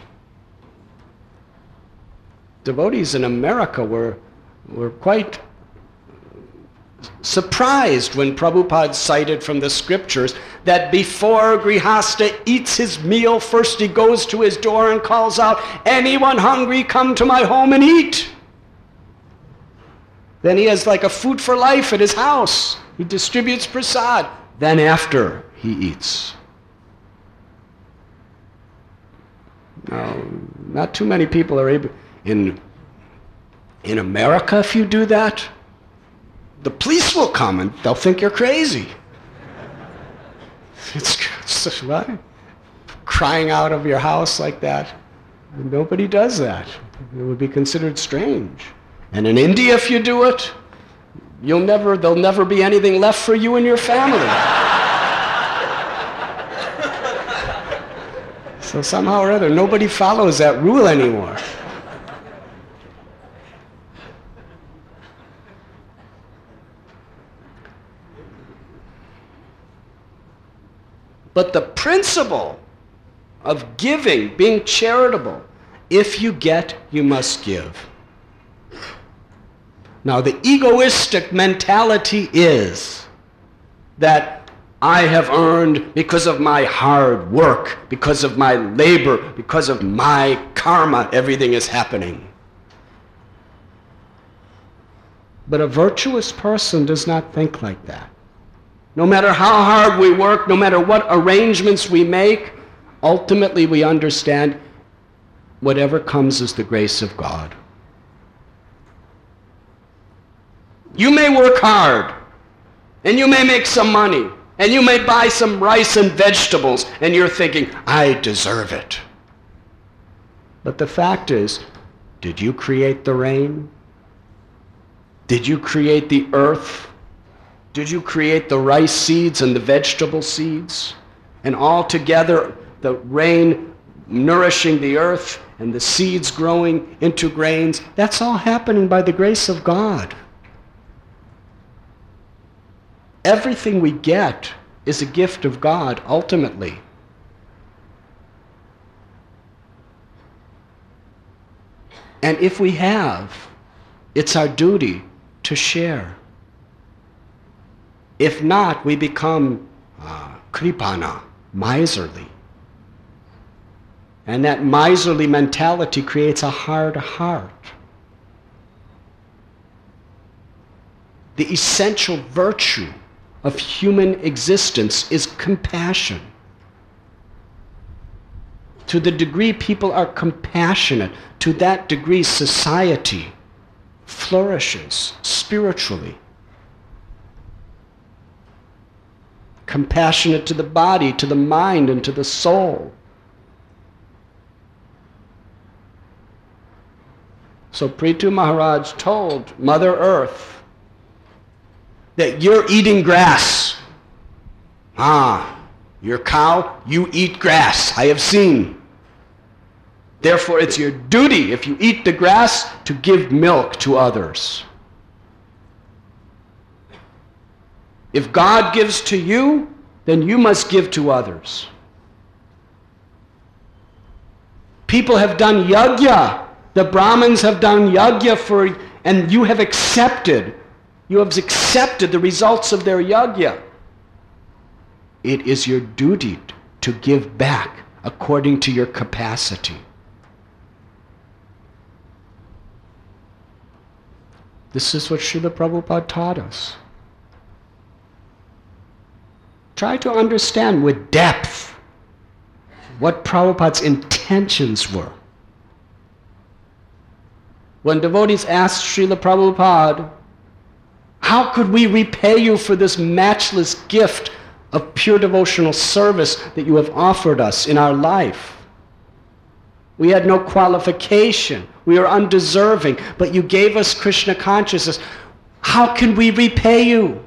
Devotees in America were, were quite surprised when Prabhupada cited from the scriptures that before Grihasta eats his meal, first he goes to his door and calls out, anyone hungry, come to my home and eat. Then he has like a food for life at his house. He distributes prasad. Then after he eats. Now, not too many people are able, in, in America if you do that, the police will come and they'll think you're crazy. It's, it's what? Crying out of your house like that. Nobody does that. It would be considered strange. And in India, if you do it, you'll never, there'll never be anything left for you and your family. So somehow or other, nobody follows that rule anymore. But the principle of giving, being charitable, if you get, you must give. Now, the egoistic mentality is that I have earned because of my hard work, because of my labor, because of my karma, everything is happening. But a virtuous person does not think like that. No matter how hard we work, no matter what arrangements we make, ultimately we understand whatever comes is the grace of God. You may work hard, and you may make some money, and you may buy some rice and vegetables, and you're thinking, I deserve it. But the fact is, did you create the rain? Did you create the earth? Did you create the rice seeds and the vegetable seeds? And all together, the rain nourishing the earth and the seeds growing into grains, that's all happening by the grace of God. Everything we get is a gift of God, ultimately. And if we have, it's our duty to share. If not, we become uh, kripana, miserly. And that miserly mentality creates a hard heart. The essential virtue of human existence is compassion. To the degree people are compassionate, to that degree society flourishes spiritually. Compassionate to the body, to the mind, and to the soul. So Prithu Maharaj told Mother Earth that you're eating grass. Ah, your cow, you eat grass, I have seen. Therefore, it's your duty, if you eat the grass, to give milk to others. If God gives to you, then you must give to others. People have done yajna. The Brahmins have done yajna for, and you have accepted. You have accepted the results of their yajna. It is your duty to give back according to your capacity. This is what Srila Prabhupada taught us. Try to understand with depth what Prabhupada's intentions were. When devotees asked Srila Prabhupada, how could we repay you for this matchless gift of pure devotional service that you have offered us in our life? We had no qualification. We are undeserving, but you gave us Krishna consciousness. How can we repay you?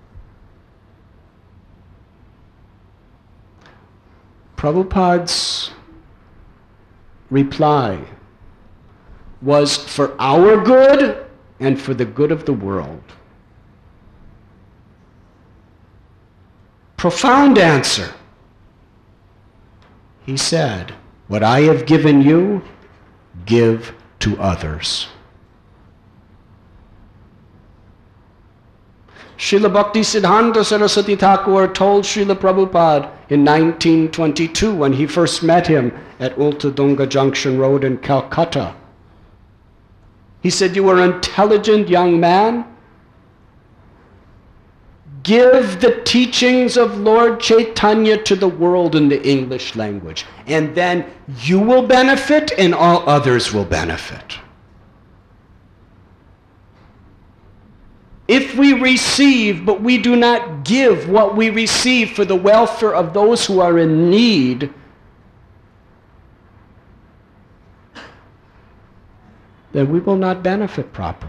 Prabhupada's reply was for our good and for the good of the world. Profound answer. He said, what I have given you, give to others. Srila Bhaktisiddhanta Saraswati Thakur told Srila Prabhupada in nineteen twenty-two when he first met him at Ultadunga Junction Road in Calcutta. He said, you are an intelligent young man. Give the teachings of Lord Chaitanya to the world in the English language, and then you will benefit and all others will benefit. If we receive, but we do not give what we receive for the welfare of those who are in need, then we will not benefit properly.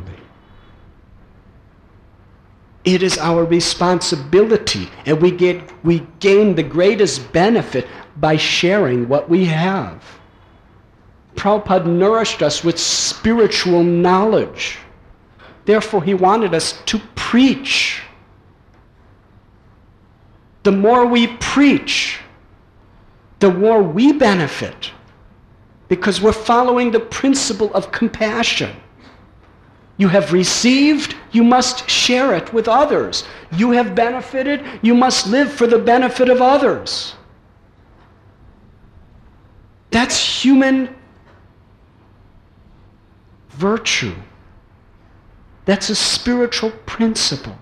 It is our responsibility, and we get we gain the greatest benefit by sharing what we have. Prabhupada nourished us with spiritual knowledge. Therefore, he wanted us to preach. The more we preach, the more we benefit, because we're following the principle of compassion. You have received, you must share it with others. You have benefited, you must live for the benefit of others. That's human virtue. That's a spiritual principle.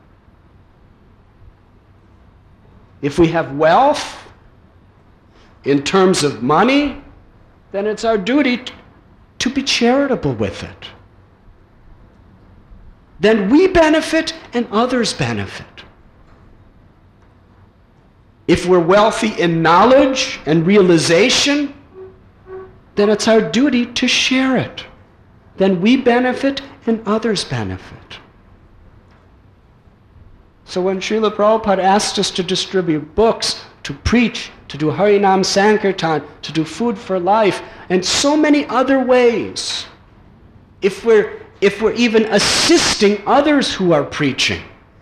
If we have wealth in terms of money, then it's our duty to be charitable with it. Then we benefit and others benefit. If we're wealthy in knowledge and realization, then it's our duty to share it. Then we benefit and others benefit. So when Srila Prabhupada asked us to distribute books, to preach, to do Harinam Sankirtan, to do food for life, and so many other ways, if we're if we're even assisting others who are preaching,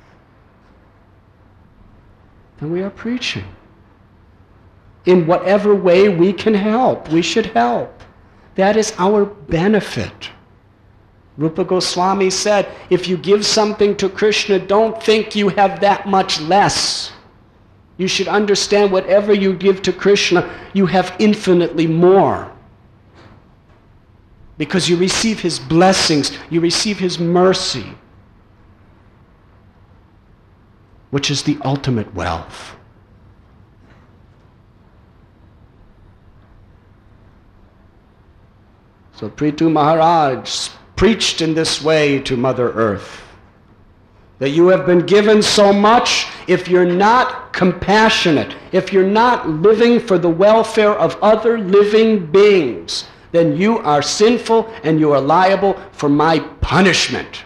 then we are preaching. In whatever way we can help, we should help. That is our benefit. Rupa Goswami said, if you give something to Krishna, don't think you have that much less. You should understand whatever you give to Krishna, you have infinitely more. Because you receive his blessings, you receive his mercy, which is the ultimate wealth. So Prithu Maharaj preached in this way to Mother Earth, that you have been given so much. If you're not compassionate, if you're not living for the welfare of other living beings, then you are sinful and you are liable for my punishment.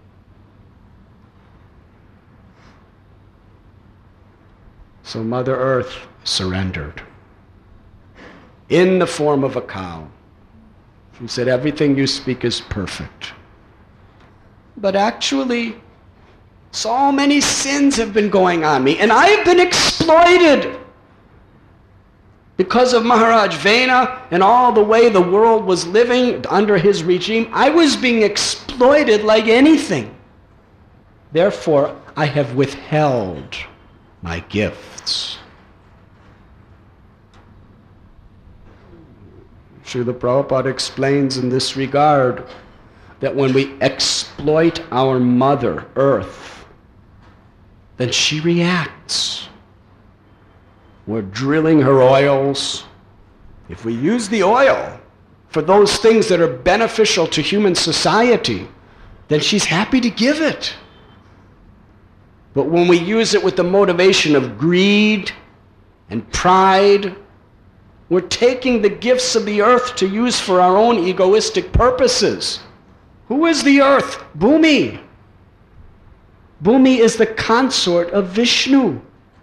So Mother Earth surrendered in the form of a cow. She said, everything you speak is perfect. But actually, so many sins have been going on me, and I have been exploited. Because of Maharaj Vena and all the way the world was living under his regime, I was being exploited like anything. Therefore, I have withheld my gifts. Srila Prabhupada explains in this regard, that when we exploit our mother, Earth, then she reacts. We're drilling her oils. If we use the oil for those things that are beneficial to human society, then she's happy to give it. But when we use it with the motivation of greed and pride, we're taking the gifts of the earth to use for our own egoistic purposes. Who is the earth? Bhumi. Bhumi is the consort of Vishnu.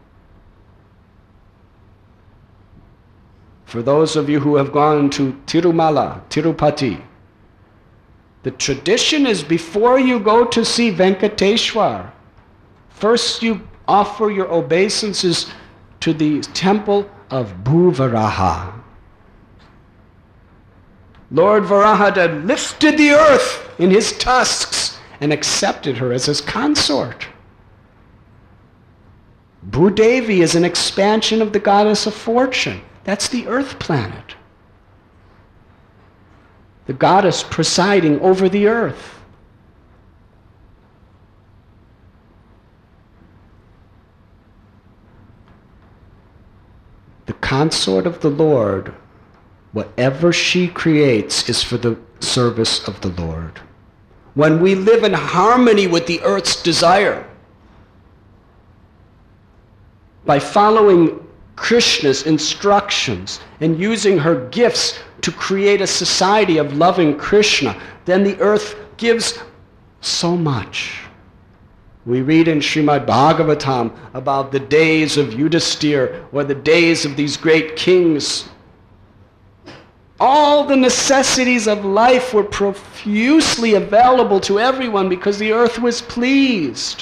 For those of you who have gone to Tirumala, Tirupati, the tradition is before you go to see Venkateshwar, first you offer your obeisances to the temple of Bhuvaraha. Lord Varaha had lifted the earth in his tusks and accepted her as his consort. Bhudevi is an expansion of the goddess of fortune. That's the earth planet. The goddess presiding over the earth. The consort of the Lord, whatever she creates is for the service of the Lord. When we live in harmony with the earth's desire, by following Krishna's instructions and using her gifts to create a society of loving Krishna, then the earth gives so much. We read in Srimad Bhagavatam about the days of Yudhisthira, or the days of these great kings. All the necessities of life were profusely available to everyone because the earth was pleased.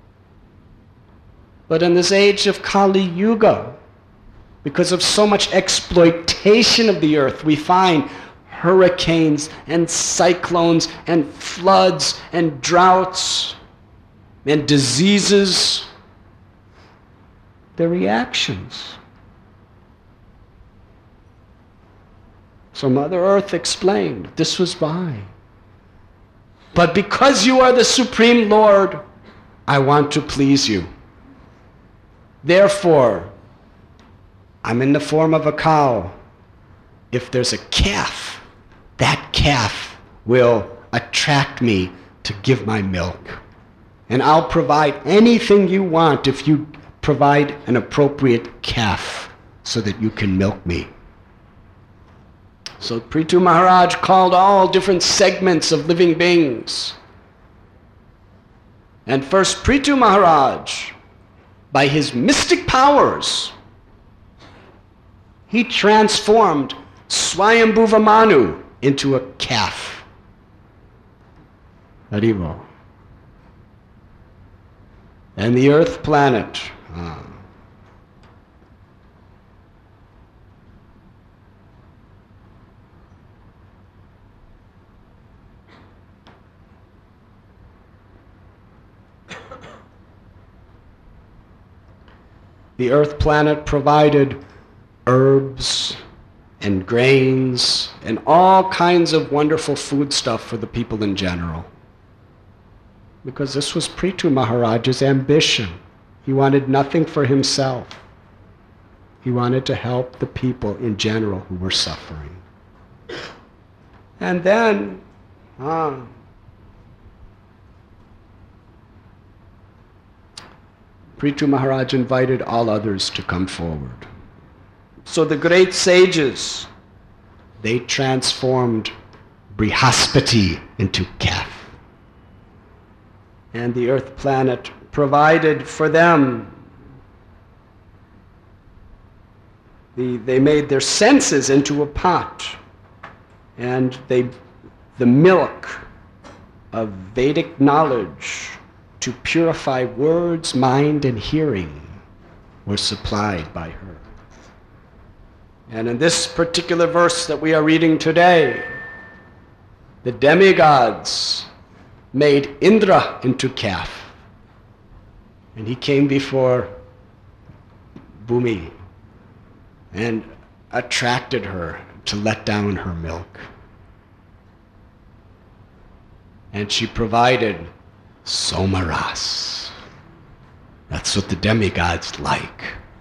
But in this age of Kali Yuga, because of so much exploitation of the earth, we find hurricanes and cyclones and floods and droughts and diseases. They're reactions. So Mother Earth explained, this was why. But because you are the Supreme Lord, I want to please you. Therefore, I'm in the form of a cow. If there's a calf, that calf will attract me to give my milk. And I'll provide anything you want if you provide an appropriate calf so that you can milk me. So Prithu Maharaj called all different segments of living beings. And first Prithu Maharaj, by his mystic powers, he transformed Swayambhuva Manu into a calf. Haribo. And the earth planet. Ah. The earth planet provided herbs and grains and all kinds of wonderful food stuff for the people in general. Because this was Prithu Maharaj's ambition. He wanted nothing for himself. He wanted to help the people in general who were suffering. And then, ah, Prithu Maharaj invited all others to come forward. So the great sages, they transformed Brihaspati into calf. And the earth planet provided for them. The, they made their senses into a pot. And they, the milk of Vedic knowledge to purify words, mind, and hearing were supplied by her. And in this particular verse that we are reading today, the demigods made Indra into calf. And he came before Bhumi and attracted her to let down her milk. and she provided somaras. That's what the demigods like.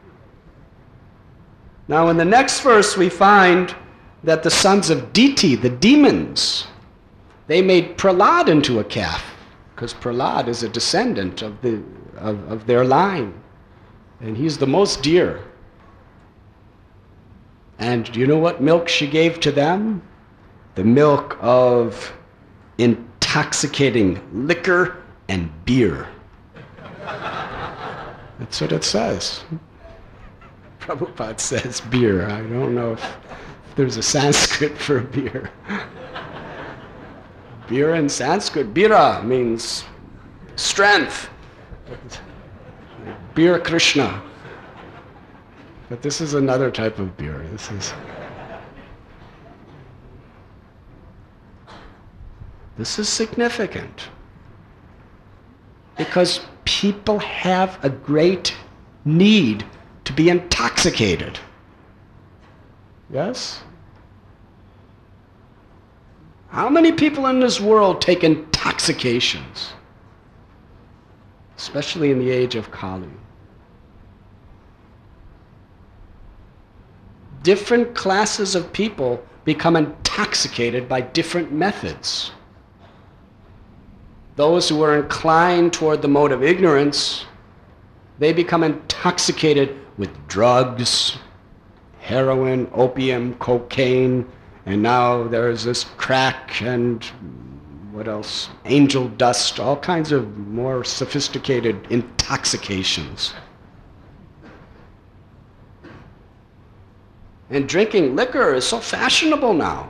Now in the next verse we find that the sons of Diti, the demons, they made Prahlad into a calf, because Prahlad is a descendant of, the, of, of their line, and he's the most dear. And do you know what milk she gave to them? The milk of intoxicating liquor and beer. That's what it says. Prabhupada says beer. I don't know if there's a Sanskrit for beer. Beer in Sanskrit, bira, means strength. Beer Krishna. But this is another type of beer. This is This is significant. Because people have a great need to be intoxicated. Yes? How many people in this world take intoxications? Especially in the age of Kali. Different classes of people become intoxicated by different methods. Those who are inclined toward the mode of ignorance, they become intoxicated with drugs, heroin, opium, cocaine, and now there's this crack and what else? Angel dust, all kinds of more sophisticated intoxications. And drinking liquor is so fashionable now.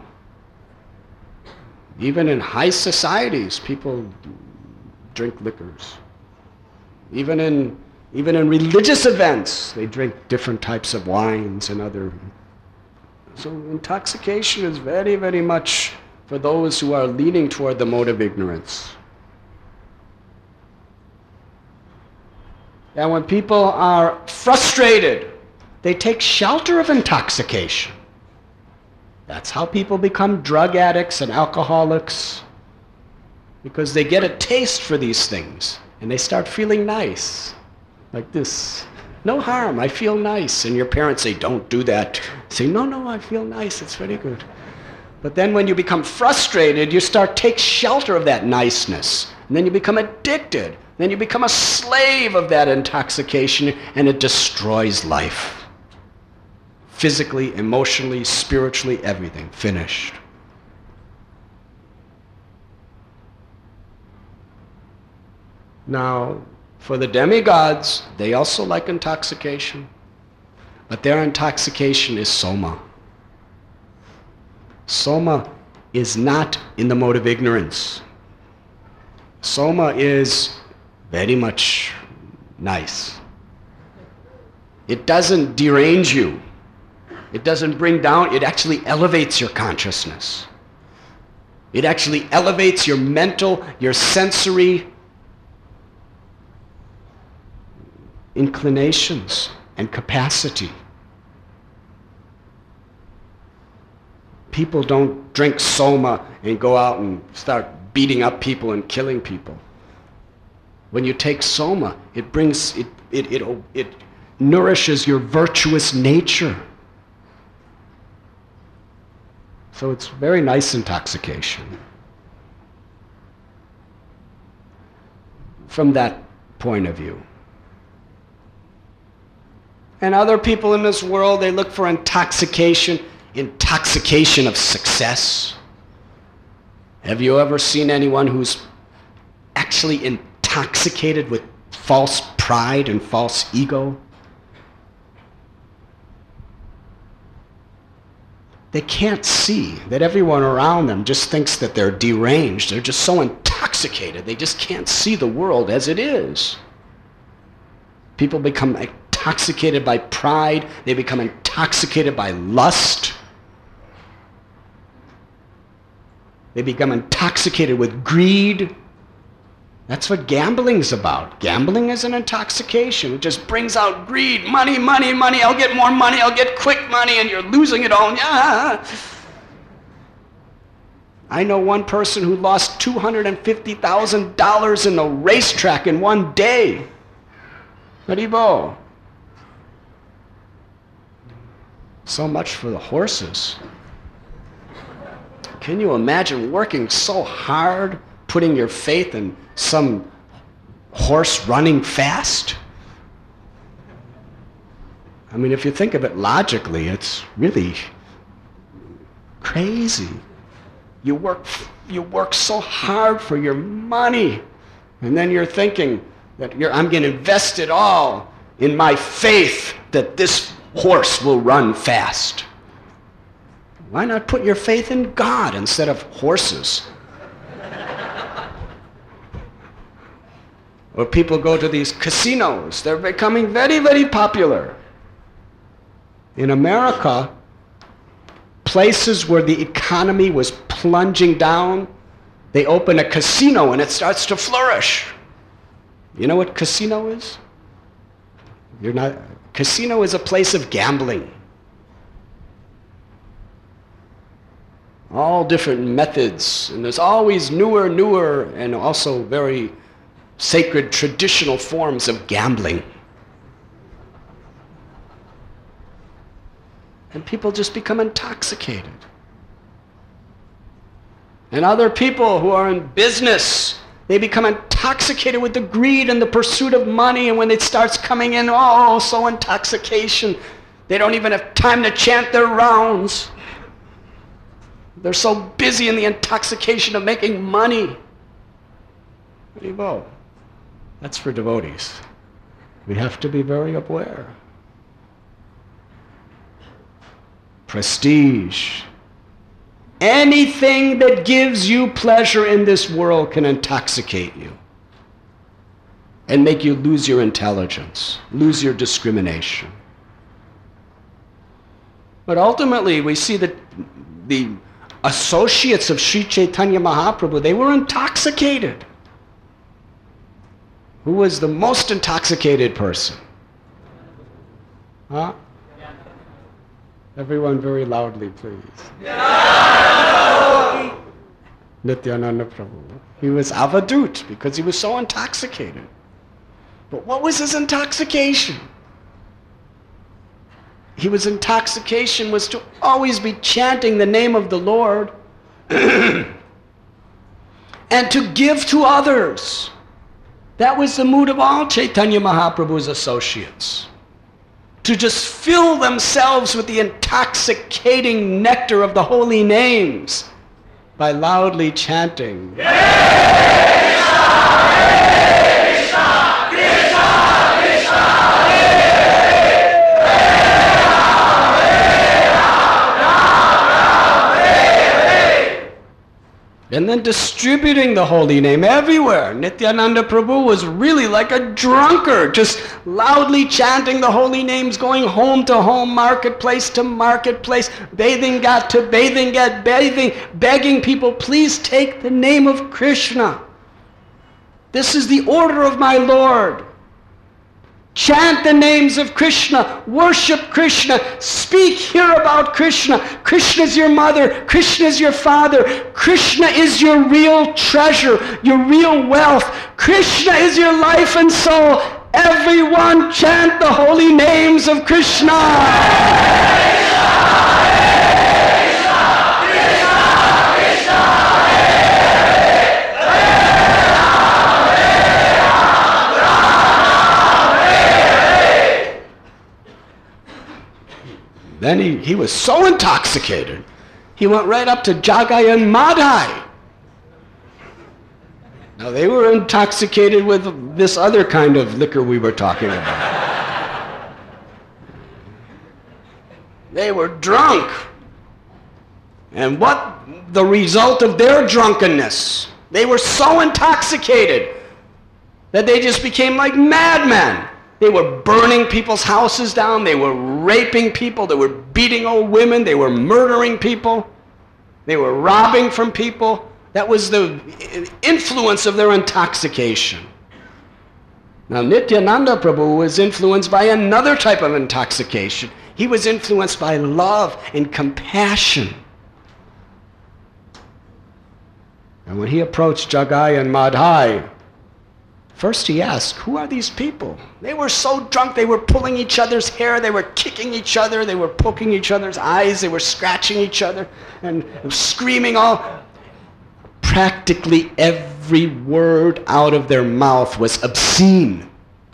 Even in high societies, people drink liquors. Even in, even in religious events, they drink different types of wines and other. So intoxication is very, very much for those who are leaning toward the mode of ignorance. And when people are frustrated, they take shelter of intoxication. That's how people become drug addicts and alcoholics, because they get a taste for these things and they start feeling nice, like this. No harm, I feel nice. And your parents say, don't do that. Say, no, no, I feel nice, it's very good. But then when you become frustrated, you start take shelter of that niceness. And then you become addicted. Then you become a slave of that intoxication, and it destroys life. Physically, emotionally, spiritually, everything. Finished. Now, for the demigods, they also like intoxication, but their intoxication is soma. Soma is not in the mode of ignorance. Soma is very much nice. It doesn't derange you. It doesn't bring down, it actually elevates your consciousness. It actually elevates your mental, your sensory inclinations and capacity. People don't drink soma and go out and start beating up people and killing people. When you take soma, it brings, it, it, it, it nourishes your virtuous nature. So it's very nice intoxication. From that point of view. And other people in this world, they look for intoxication, intoxication of success. Have you ever seen anyone who's actually intoxicated with false pride and false ego? They can't see that everyone around them just thinks that they're deranged. They're just so intoxicated. They just can't see the world as it is. People become intoxicated by pride. They become intoxicated by lust. They become intoxicated with greed. That's what gambling's about. Gambling is an intoxication. It just brings out greed. Money, money, money. I'll get more money. I'll get quick money, and you're losing it all. Yeah. I know one person who lost two hundred fifty thousand dollars in a racetrack in one day. Haribo. So much for the horses. Can you imagine working so hard, putting your faith in some horse running fast? I mean, if you think of it logically, it's really crazy. You work, you work so hard for your money, and then you're thinking that you're, I'm going to invest it all in my faith that this horse will run fast. Why not put your faith in God instead of horses? Or people go to these casinos. They're becoming very, very popular. In America, places where the economy was plunging down, they open a casino and it starts to flourish. You know what casino is? You're not. Casino is a place of gambling. All different methods, and there's always newer, newer, and also very sacred traditional forms of gambling. And people just become intoxicated. And other people who are in business, they become intoxicated with the greed and the pursuit of money, and when it starts coming in, oh, so intoxication, they don't even have time to chant their rounds. They're so busy in the intoxication of making money. That's for devotees. We have to be very aware. Prestige. Anything that gives you pleasure in this world can intoxicate you and make you lose your intelligence, lose your discrimination. But ultimately, we see that the associates of Sri Chaitanya Mahaprabhu, they were intoxicated. Who was the most intoxicated person? Huh? Everyone very loudly, please. Nityananda Prabhu. He was avadut because he was so intoxicated. But what was his intoxication? He was intoxication was to always be chanting the name of the Lord and to give to others. That was the mood of all Chaitanya Mahaprabhu's associates. To just fill themselves with the intoxicating nectar of the holy names by loudly chanting. And then distributing the holy name everywhere. Nityananda Prabhu was really like a drunkard, just loudly chanting the holy names, going home to home, marketplace to marketplace, bathing ghat to bathing ghat, bathing, begging people, please take the name of Krishna. This is the order of my Lord. Chant the names of Krishna, worship Krishna, speak here about Krishna. Krishna is your mother, Krishna is your father, Krishna is your real treasure, your real wealth. Krishna is your life and soul. Everyone chant the holy names of Krishna. Then he, he was so intoxicated, he went right up to Jagai and Madhai. Now they were intoxicated with this other kind of liquor we were talking about. They were drunk. And what the result of their drunkenness? They were so intoxicated that they just became like madmen. They were burning people's houses down. They were raping people. They were beating old women. They were murdering people. They were robbing from people. That was the influence of their intoxication. Now, Nityananda Prabhu was influenced by another type of intoxication. He was influenced by love and compassion. And when he approached Jagai and Madhai, first he asked, who are these people? They were so drunk, they were pulling each other's hair, they were kicking each other, they were poking each other's eyes, they were scratching each other and screaming all. Practically every word out of their mouth was obscene.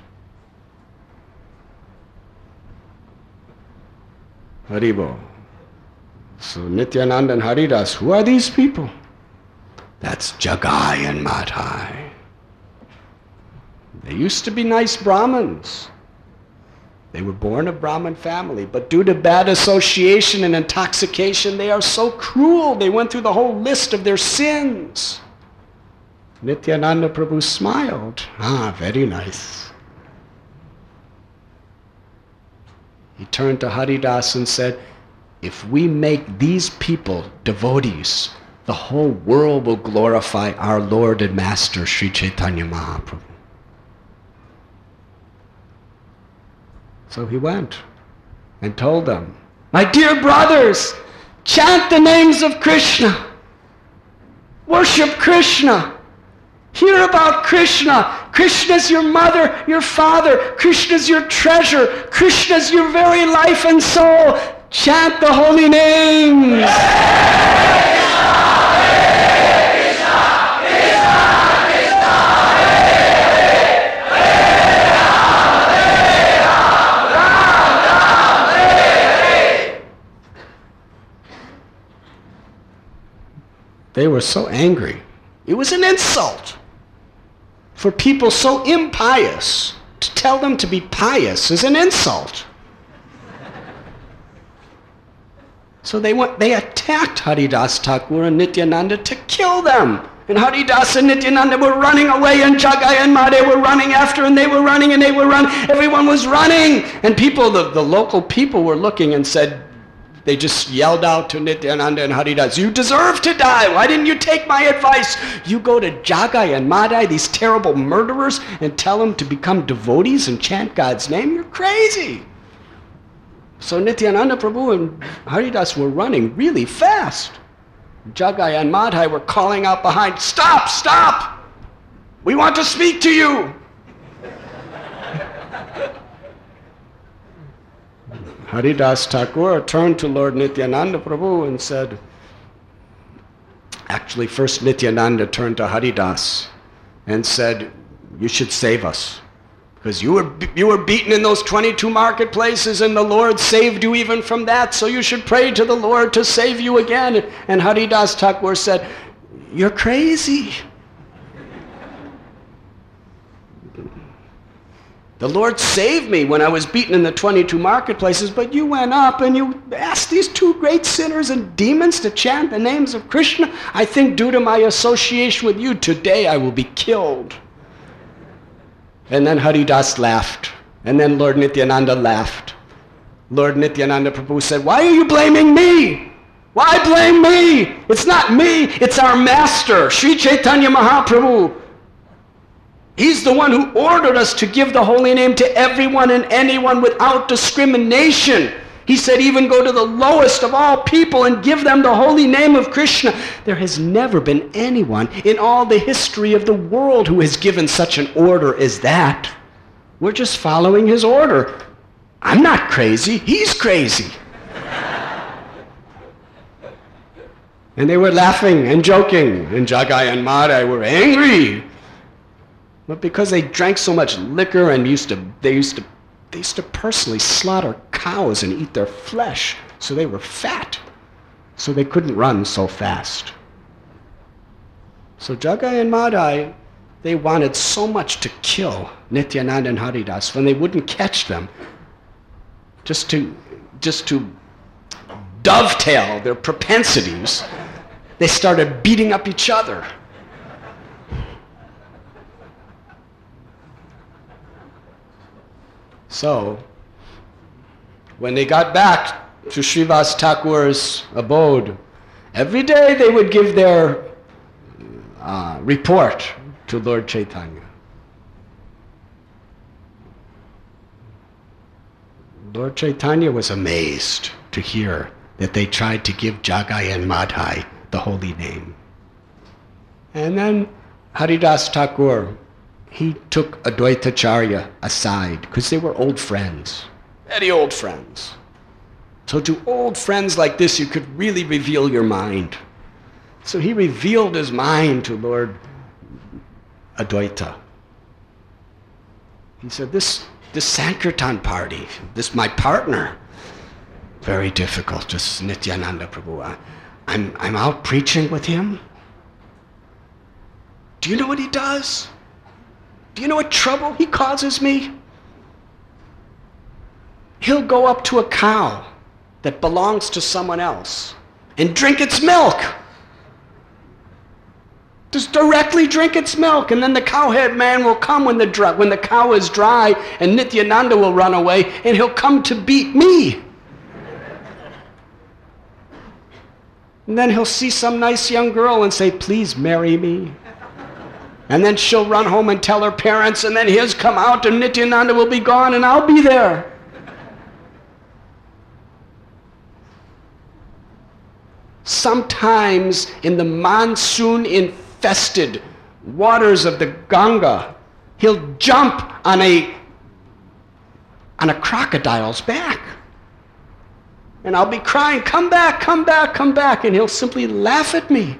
Haribo. So Nityananda and Haridas, who are these people? That's Jagai and Madhai. They used to be nice Brahmins. They were born of Brahmin family, but due to bad association and intoxication, they are so cruel. They went through the whole list of their sins. Nityananda Prabhu smiled. Ah, very nice. He turned to Haridas and said, if we make these people devotees, the whole world will glorify our Lord and Master, Sri Chaitanya Mahaprabhu. So he went and told them, my dear brothers, chant the names of Krishna. Worship Krishna. Hear about Krishna. Krishna's your mother, your father. Krishna's your treasure. Krishna's your very life and soul. Chant the holy names. They were so angry. It was an insult for people so impious. To tell them to be pious is an insult. So they went, they attacked Haridas Thakur and Nityananda to kill them. And Haridas and Nityananda were running away, and Jagai and Madhai were running after, and they were running, and they were running. Everyone was running. And people, the, the local people were looking and said, they just yelled out to Nityananda and Haridas, you deserve to die. Why didn't you take my advice? You go to Jagai and Madhai, these terrible murderers, and tell them to become devotees and chant God's name? You're crazy. So Nityananda Prabhu and Haridas were running really fast. Jagai and Madhai were calling out behind, stop, stop! We want to speak to you! Haridas Thakur turned to Lord Nityananda Prabhu and said, actually first Nityananda turned to Haridas and said, you should save us. Because you were, you were beaten in those twenty-two marketplaces, and the Lord saved you even from that, so you should pray to the Lord to save you again. And Haridas Thakur said, you're crazy. The Lord saved me when I was beaten in the twenty-two marketplaces, but you went up and you asked these two great sinners and demons to chant the names of Krishna. I think due to my association with you, today I will be killed. And then Haridas laughed. And then Lord Nityananda laughed. Lord Nityananda Prabhu said, why are you blaming me? Why blame me? It's not me, it's our master, Sri Chaitanya Mahaprabhu. He's the one who ordered us to give the holy name to everyone and anyone without discrimination. He said, even go to the lowest of all people and give them the holy name of Krishna. There has never been anyone in all the history of the world who has given such an order as that. We're just following his order. I'm not crazy, he's crazy. And they were laughing and joking, and Jagai and Madhai were angry. But because they drank so much liquor and used to, they used to, they used to personally slaughter cows and eat their flesh, so they were fat, so they couldn't run so fast. So Jagai and Madhai, they wanted so much to kill Nityananda and Haridas when they wouldn't catch them, just to, just to dovetail their propensities, they started beating up each other. So, when they got back to Srivas Thakur's abode, every day they would give their uh, report to Lord Chaitanya. Lord Chaitanya was amazed to hear that they tried to give Jagai and Madhai the holy name. And then Haridas Thakur, he took Advaitacharya aside because they were old friends, very old friends. So to old friends like this, you could really reveal your mind. So he revealed his mind to Lord Advaita. He said, this, this Sankirtan party, this my partner, very difficult, this Nityananda Prabhu. I, I'm, I'm out preaching with him. Do you know what he does? Do you know what trouble he causes me? He'll go up to a cow that belongs to someone else and drink its milk. Just directly drink its milk, and then the cowhead man will come when the, dry, when the cow is dry, and Nityananda will run away, and he'll come to beat me. And then he'll see some nice young girl and say, please marry me. And then she'll run home and tell her parents, and then he'll come out, and Nityananda will be gone, and I'll be there. Sometimes in the monsoon-infested waters of the Ganga, he'll jump on a, on a crocodile's back. And I'll be crying, come back, come back, come back, and he'll simply laugh at me.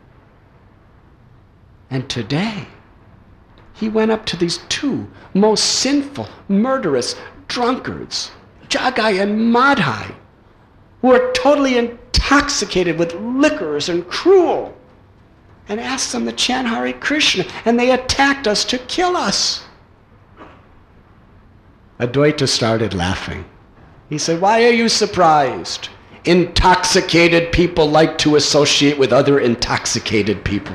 And today, he went up to these two most sinful, murderous drunkards, Jagai and Madhai, who are totally intoxicated with liquors and cruel, and asked them to chant Hare Krishna, and they attacked us to kill us. Advaita started laughing. He said, why are you surprised? Intoxicated people like to associate with other intoxicated people.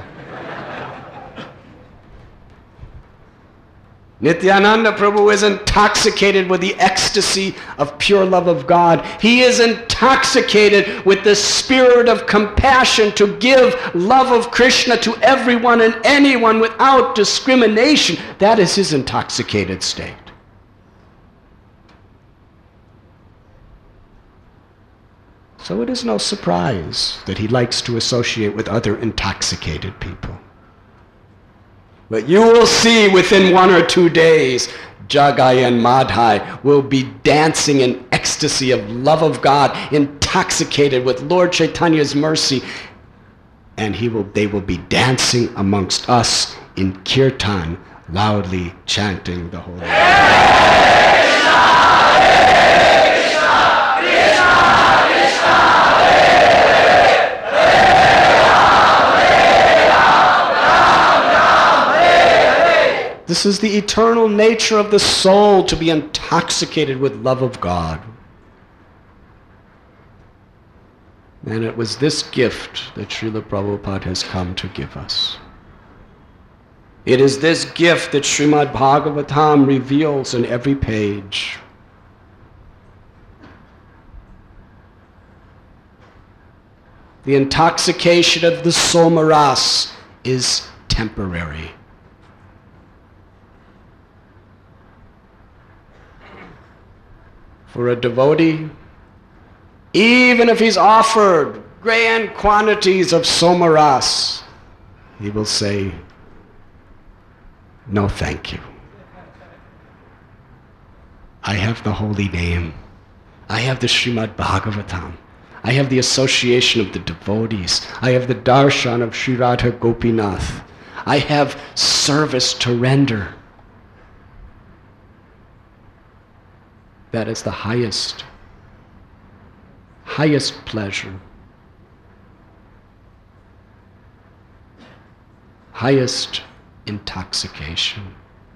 Nityananda Prabhu is intoxicated with the ecstasy of pure love of God. He is intoxicated with the spirit of compassion to give love of Krishna to everyone and anyone without discrimination. That is his intoxicated state. So it is no surprise that he likes to associate with other intoxicated people. But you will see within one or two days, Jagai and Madhai will be dancing in ecstasy of love of God, intoxicated with Lord Chaitanya's mercy. And he will, they will be dancing amongst us in kirtan, loudly chanting the holy name. This is the eternal nature of the soul, to be intoxicated with love of God. And it was this gift that Srila Prabhupada has come to give us. It is this gift that Srimad Bhagavatam reveals in every page. The intoxication of the Somaras is temporary. For a devotee, even if he's offered grand quantities of somaras, he will say, no thank you. I have the holy name. I have the Srimad Bhagavatam. I have the association of the devotees. I have the darshan of Sri Radha Gopinath. I have service to render. That is the highest, highest pleasure, highest intoxication.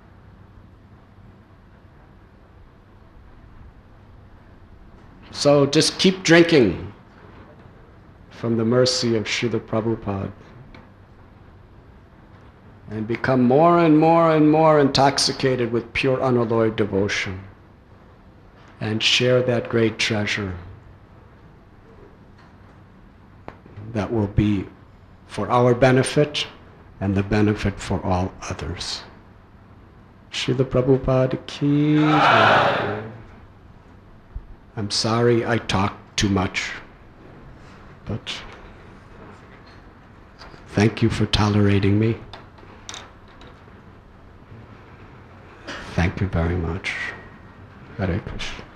So just keep drinking from the mercy of Srila Prabhupada and become more and more and more intoxicated with pure unalloyed devotion. And share that great treasure that will be for our benefit and the benefit for all others. Srila Prabhupada ki jai. I'm sorry I talked too much, but Thank you for tolerating me. Thank you very much. Hare Krishna.